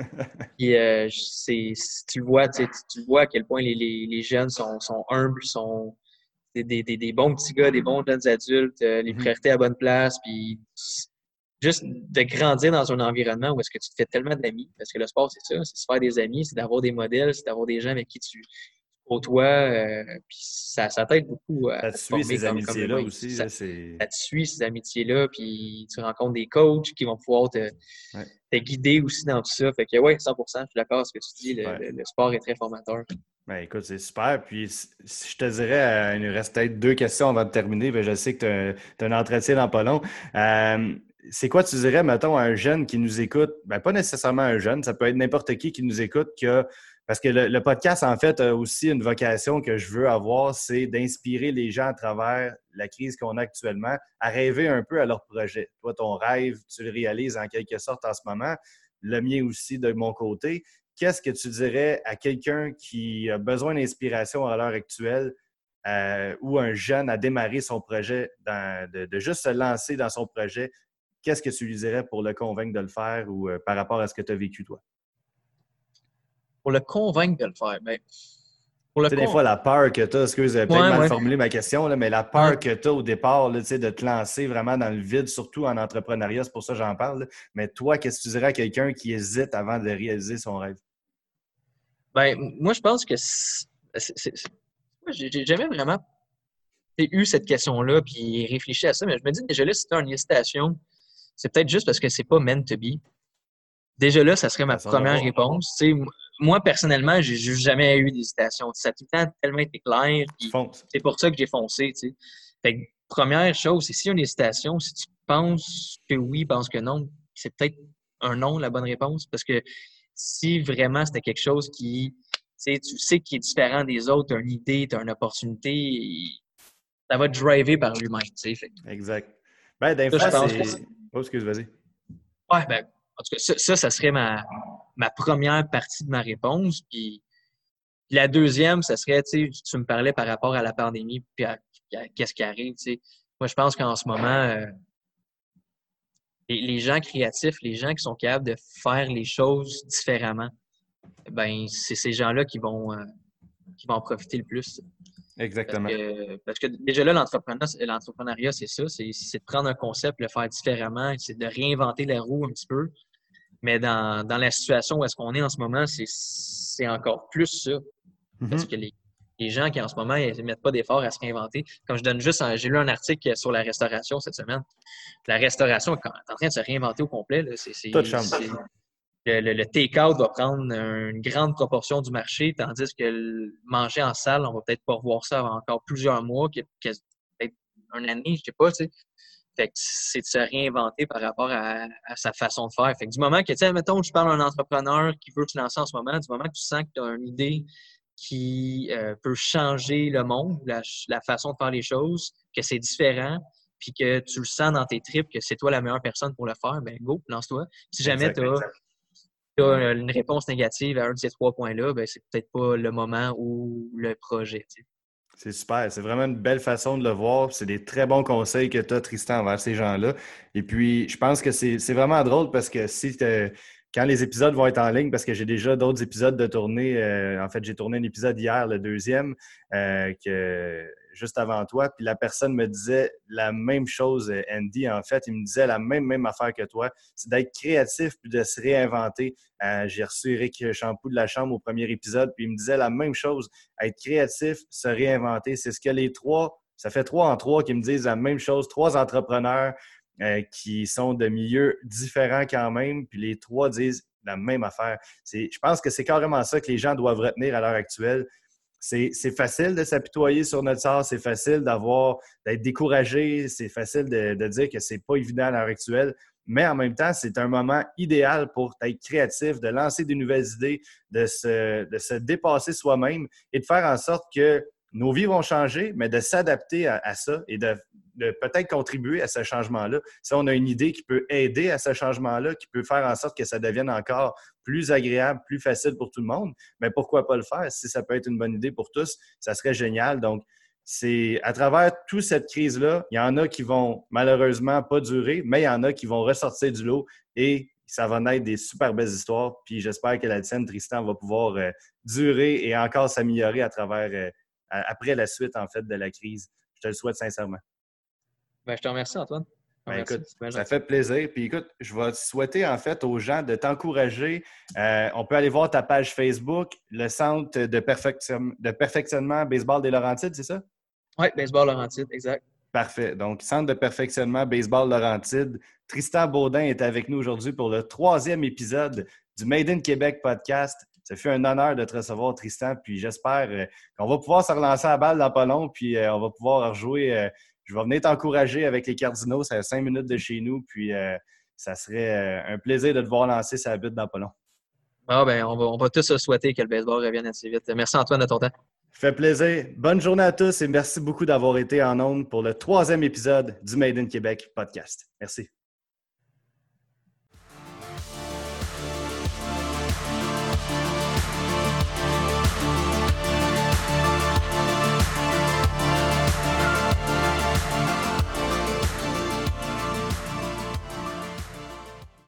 B: Puis euh, c'est, tu le vois, tu, tu vois à quel point les, les, les jeunes sont, sont humbles, sont Des, des, des bons petits gars, des bons jeunes adultes, euh, les priorités à bonne place, puis juste de grandir dans un environnement où est-ce que tu te fais tellement d'amis, parce que le sport, c'est ça, c'est se faire des amis, c'est d'avoir des modèles, c'est d'avoir des gens avec qui tu côtoies, euh, puis ça, ça t'aide beaucoup à,
A: ça te
B: à te former
A: suit ces
B: comme,
A: amitiés-là
B: comme
A: aussi.
B: Ça,
A: là, c'est...
B: ça te suit ces amitiés-là, puis tu rencontres des coachs qui vont pouvoir te, ouais. te guider aussi dans tout ça. Fait que oui, cent pour cent, je suis d'accord avec ce que tu dis, le, le, le sport est très formateur.
A: Ben, écoute, c'est super. Puis, si je te dirais, euh, il nous reste peut-être deux questions avant de terminer. Bien, je sais que tu as un entretien dans pas long. Euh, c'est quoi, tu dirais, mettons, à un jeune qui nous écoute? Ben, pas nécessairement un jeune, ça peut être n'importe qui qui nous écoute. Qui a, parce que le, le podcast, en fait, a aussi une vocation que je veux avoir, c'est d'inspirer les gens à travers la crise qu'on a actuellement à rêver un peu à leur projet. Toi, ton rêve, tu le réalises en quelque sorte en ce moment. Le mien aussi, de mon côté. Qu'est-ce que tu dirais à quelqu'un qui a besoin d'inspiration à l'heure actuelle euh, ou un jeune à démarrer son projet, dans, de, de juste se lancer dans son projet? Qu'est-ce que tu lui dirais pour le convaincre de le faire ou euh, par rapport à ce que tu as vécu, toi?
B: Pour le convaincre de le faire, bien, pour le
A: tu sais,
B: con...
A: des fois, la peur que tu as, excuse, j'ai peut-être
B: ouais,
A: mal
B: ouais.
A: formulé ma question, là, mais la peur
B: ouais.
A: que tu as au départ là, de te lancer vraiment dans le vide, surtout en entrepreneuriat, c'est pour ça que j'en parle. Là. Mais toi, qu'est-ce que tu dirais à quelqu'un qui hésite avant de réaliser son rêve?
B: Ben, moi, je pense que c'est, c'est, c'est... Moi, j'ai jamais vraiment eu cette question-là puis réfléchi à ça, mais je me dis déjà là, si tu as une hésitation, c'est peut-être juste parce que c'est pas meant to be. Déjà là, ça serait ma ça première réponse. Tu sais, moi, personnellement, j'ai jamais eu d'hésitation. Ça a tout le temps tellement été clair. C'est pour ça que j'ai foncé. Tu sais. Fait que, première chose, c'est s'il y a une hésitation, si tu penses que oui, pense que non, c'est peut-être un non la bonne réponse. Parce que si vraiment c'était quelque chose qui, tu sais, tu sais qui est différent des autres, tu as une idée, tu as une opportunité, ça va te driver par lui-même. Tu sais. Fait.
A: Exact. Ben, des fois, c'est... Oh, excuse, vas-y.
B: Ouais, ben, en tout cas, ça, ça, ça serait ma, ma première partie de ma réponse. Puis La deuxième, ce serait, tu sais, tu me parlais par rapport à la pandémie puis à, à qu'est-ce qui arrive, tu sais. Moi, je pense qu'en ce moment, euh, les, les gens créatifs, les gens qui sont capables de faire les choses différemment, ben c'est ces gens-là qui vont, euh, qui vont en profiter le plus. Parce
A: Exactement.
B: que, parce que déjà là, l'entrepreneuriat, l'entrepreneuriat, c'est ça, c'est, c'est de prendre un concept, le faire différemment, c'est de réinventer la roue un petit peu. Mais dans, dans la situation où est-ce qu'on est en ce moment, c'est, c'est encore plus ça. Parce
A: Mm-hmm.
B: que les, les gens qui en ce moment, ils ne mettent pas d'efforts à se réinventer. Comme je donne juste, un, j'ai lu un article sur la restauration cette semaine. La restauration est en train de se réinventer au complet. Là. C'est, c'est,
A: Tout change.
B: c'est, le, le, le take-out va prendre une grande proportion du marché, tandis que le manger en salle, on va peut-être pas revoir ça avant encore plusieurs mois, peut-être une année, je ne sais pas, tu sais. Fait que c'est de se réinventer par rapport à, à sa façon de faire. Fait que du moment que, tu sais, mettons, je parle à un entrepreneur qui veut se lancer en ce moment, du moment que tu sens que tu as une idée qui euh, peut changer le monde, la, la façon de faire les choses, que c'est différent, puis que tu le sens dans tes tripes, que c'est toi la meilleure personne pour le faire, ben go, lance-toi. Si jamais tu as tu as une réponse négative à un de ces trois points-là, ben, c'est peut-être pas le moment ou le projet. Tu sais.
A: C'est super. C'est vraiment une belle façon de le voir. C'est des très bons conseils que tu as, Tristan, envers ces gens-là. Et puis, je pense que c'est, c'est vraiment drôle parce que si quand les épisodes vont être en ligne, parce que j'ai déjà d'autres épisodes de tournée. Euh, en fait, j'ai tourné un épisode hier, le deuxième, euh, que, juste avant toi. Puis la personne me disait la même chose, Andy, en fait. Il me disait la même, même affaire que toi. C'est d'être créatif puis de se réinventer. Euh, j'ai reçu Éric Champoux de la Chambre au premier épisode, puis il me disait la même chose. Être créatif, se réinventer. C'est ce que les trois, ça fait trois en trois qui me disent la même chose. Trois entrepreneurs euh, qui sont de milieux différents quand même, puis les trois disent la même affaire. C'est, je pense que c'est carrément ça que les gens doivent retenir à l'heure actuelle. C'est, c'est facile de s'apitoyer sur notre sort, c'est facile d'avoir, d'être découragé, c'est facile de, de dire que c'est pas évident à l'heure actuelle, mais en même temps, c'est un moment idéal pour être créatif, de lancer des nouvelles idées, de se, de se dépasser soi-même et de faire en sorte que nos vies vont changer, mais de s'adapter à, à ça et de, de peut-être contribuer à ce changement-là. Si on a une idée qui peut aider à ce changement-là, qui peut faire en sorte que ça devienne encore plus agréable, plus facile pour tout le monde, mais pourquoi pas le faire? Si ça peut être une bonne idée pour tous, ça serait génial. Donc, c'est à travers toute cette crise-là, il y en a qui vont malheureusement pas durer, mais il y en a qui vont ressortir du lot et ça va naître des super belles histoires. Puis j'espère que la tienne, Tristan, va pouvoir euh, durer et encore s'améliorer à travers, euh, après la suite, en fait, de la crise. Je te le souhaite sincèrement.
B: Ben, je te remercie, Antoine.
A: Ben, écoute, ça fait plaisir. Puis écoute, je vais te souhaiter en fait aux gens de t'encourager. Euh, on peut aller voir ta page Facebook, le Centre de, perfection... de perfectionnement Baseball des Laurentides, c'est ça?
B: Oui, Baseball Laurentides, exact.
A: Parfait. Donc, Centre de perfectionnement Baseball Laurentides. Tristan Baudin est avec nous aujourd'hui pour le troisième épisode du Made in Québec podcast. Ça fait un honneur de te recevoir, Tristan. Puis j'espère euh, qu'on va pouvoir se relancer à balle dans pas long. Puis euh, on va pouvoir rejouer. Euh, je vais venir t'encourager avec les Cardinaux. C'est à cinq minutes de chez nous. Puis euh, ça serait euh, un plaisir de te voir lancer sa butte dans pas long.
B: Ah, ben, on va, on va tous se souhaiter que le baseball revienne assez vite. Merci, Antoine, de ton temps.
A: Fait plaisir. Bonne journée à tous et merci beaucoup d'avoir été en ondes pour le troisième épisode du Made in Québec podcast. Merci.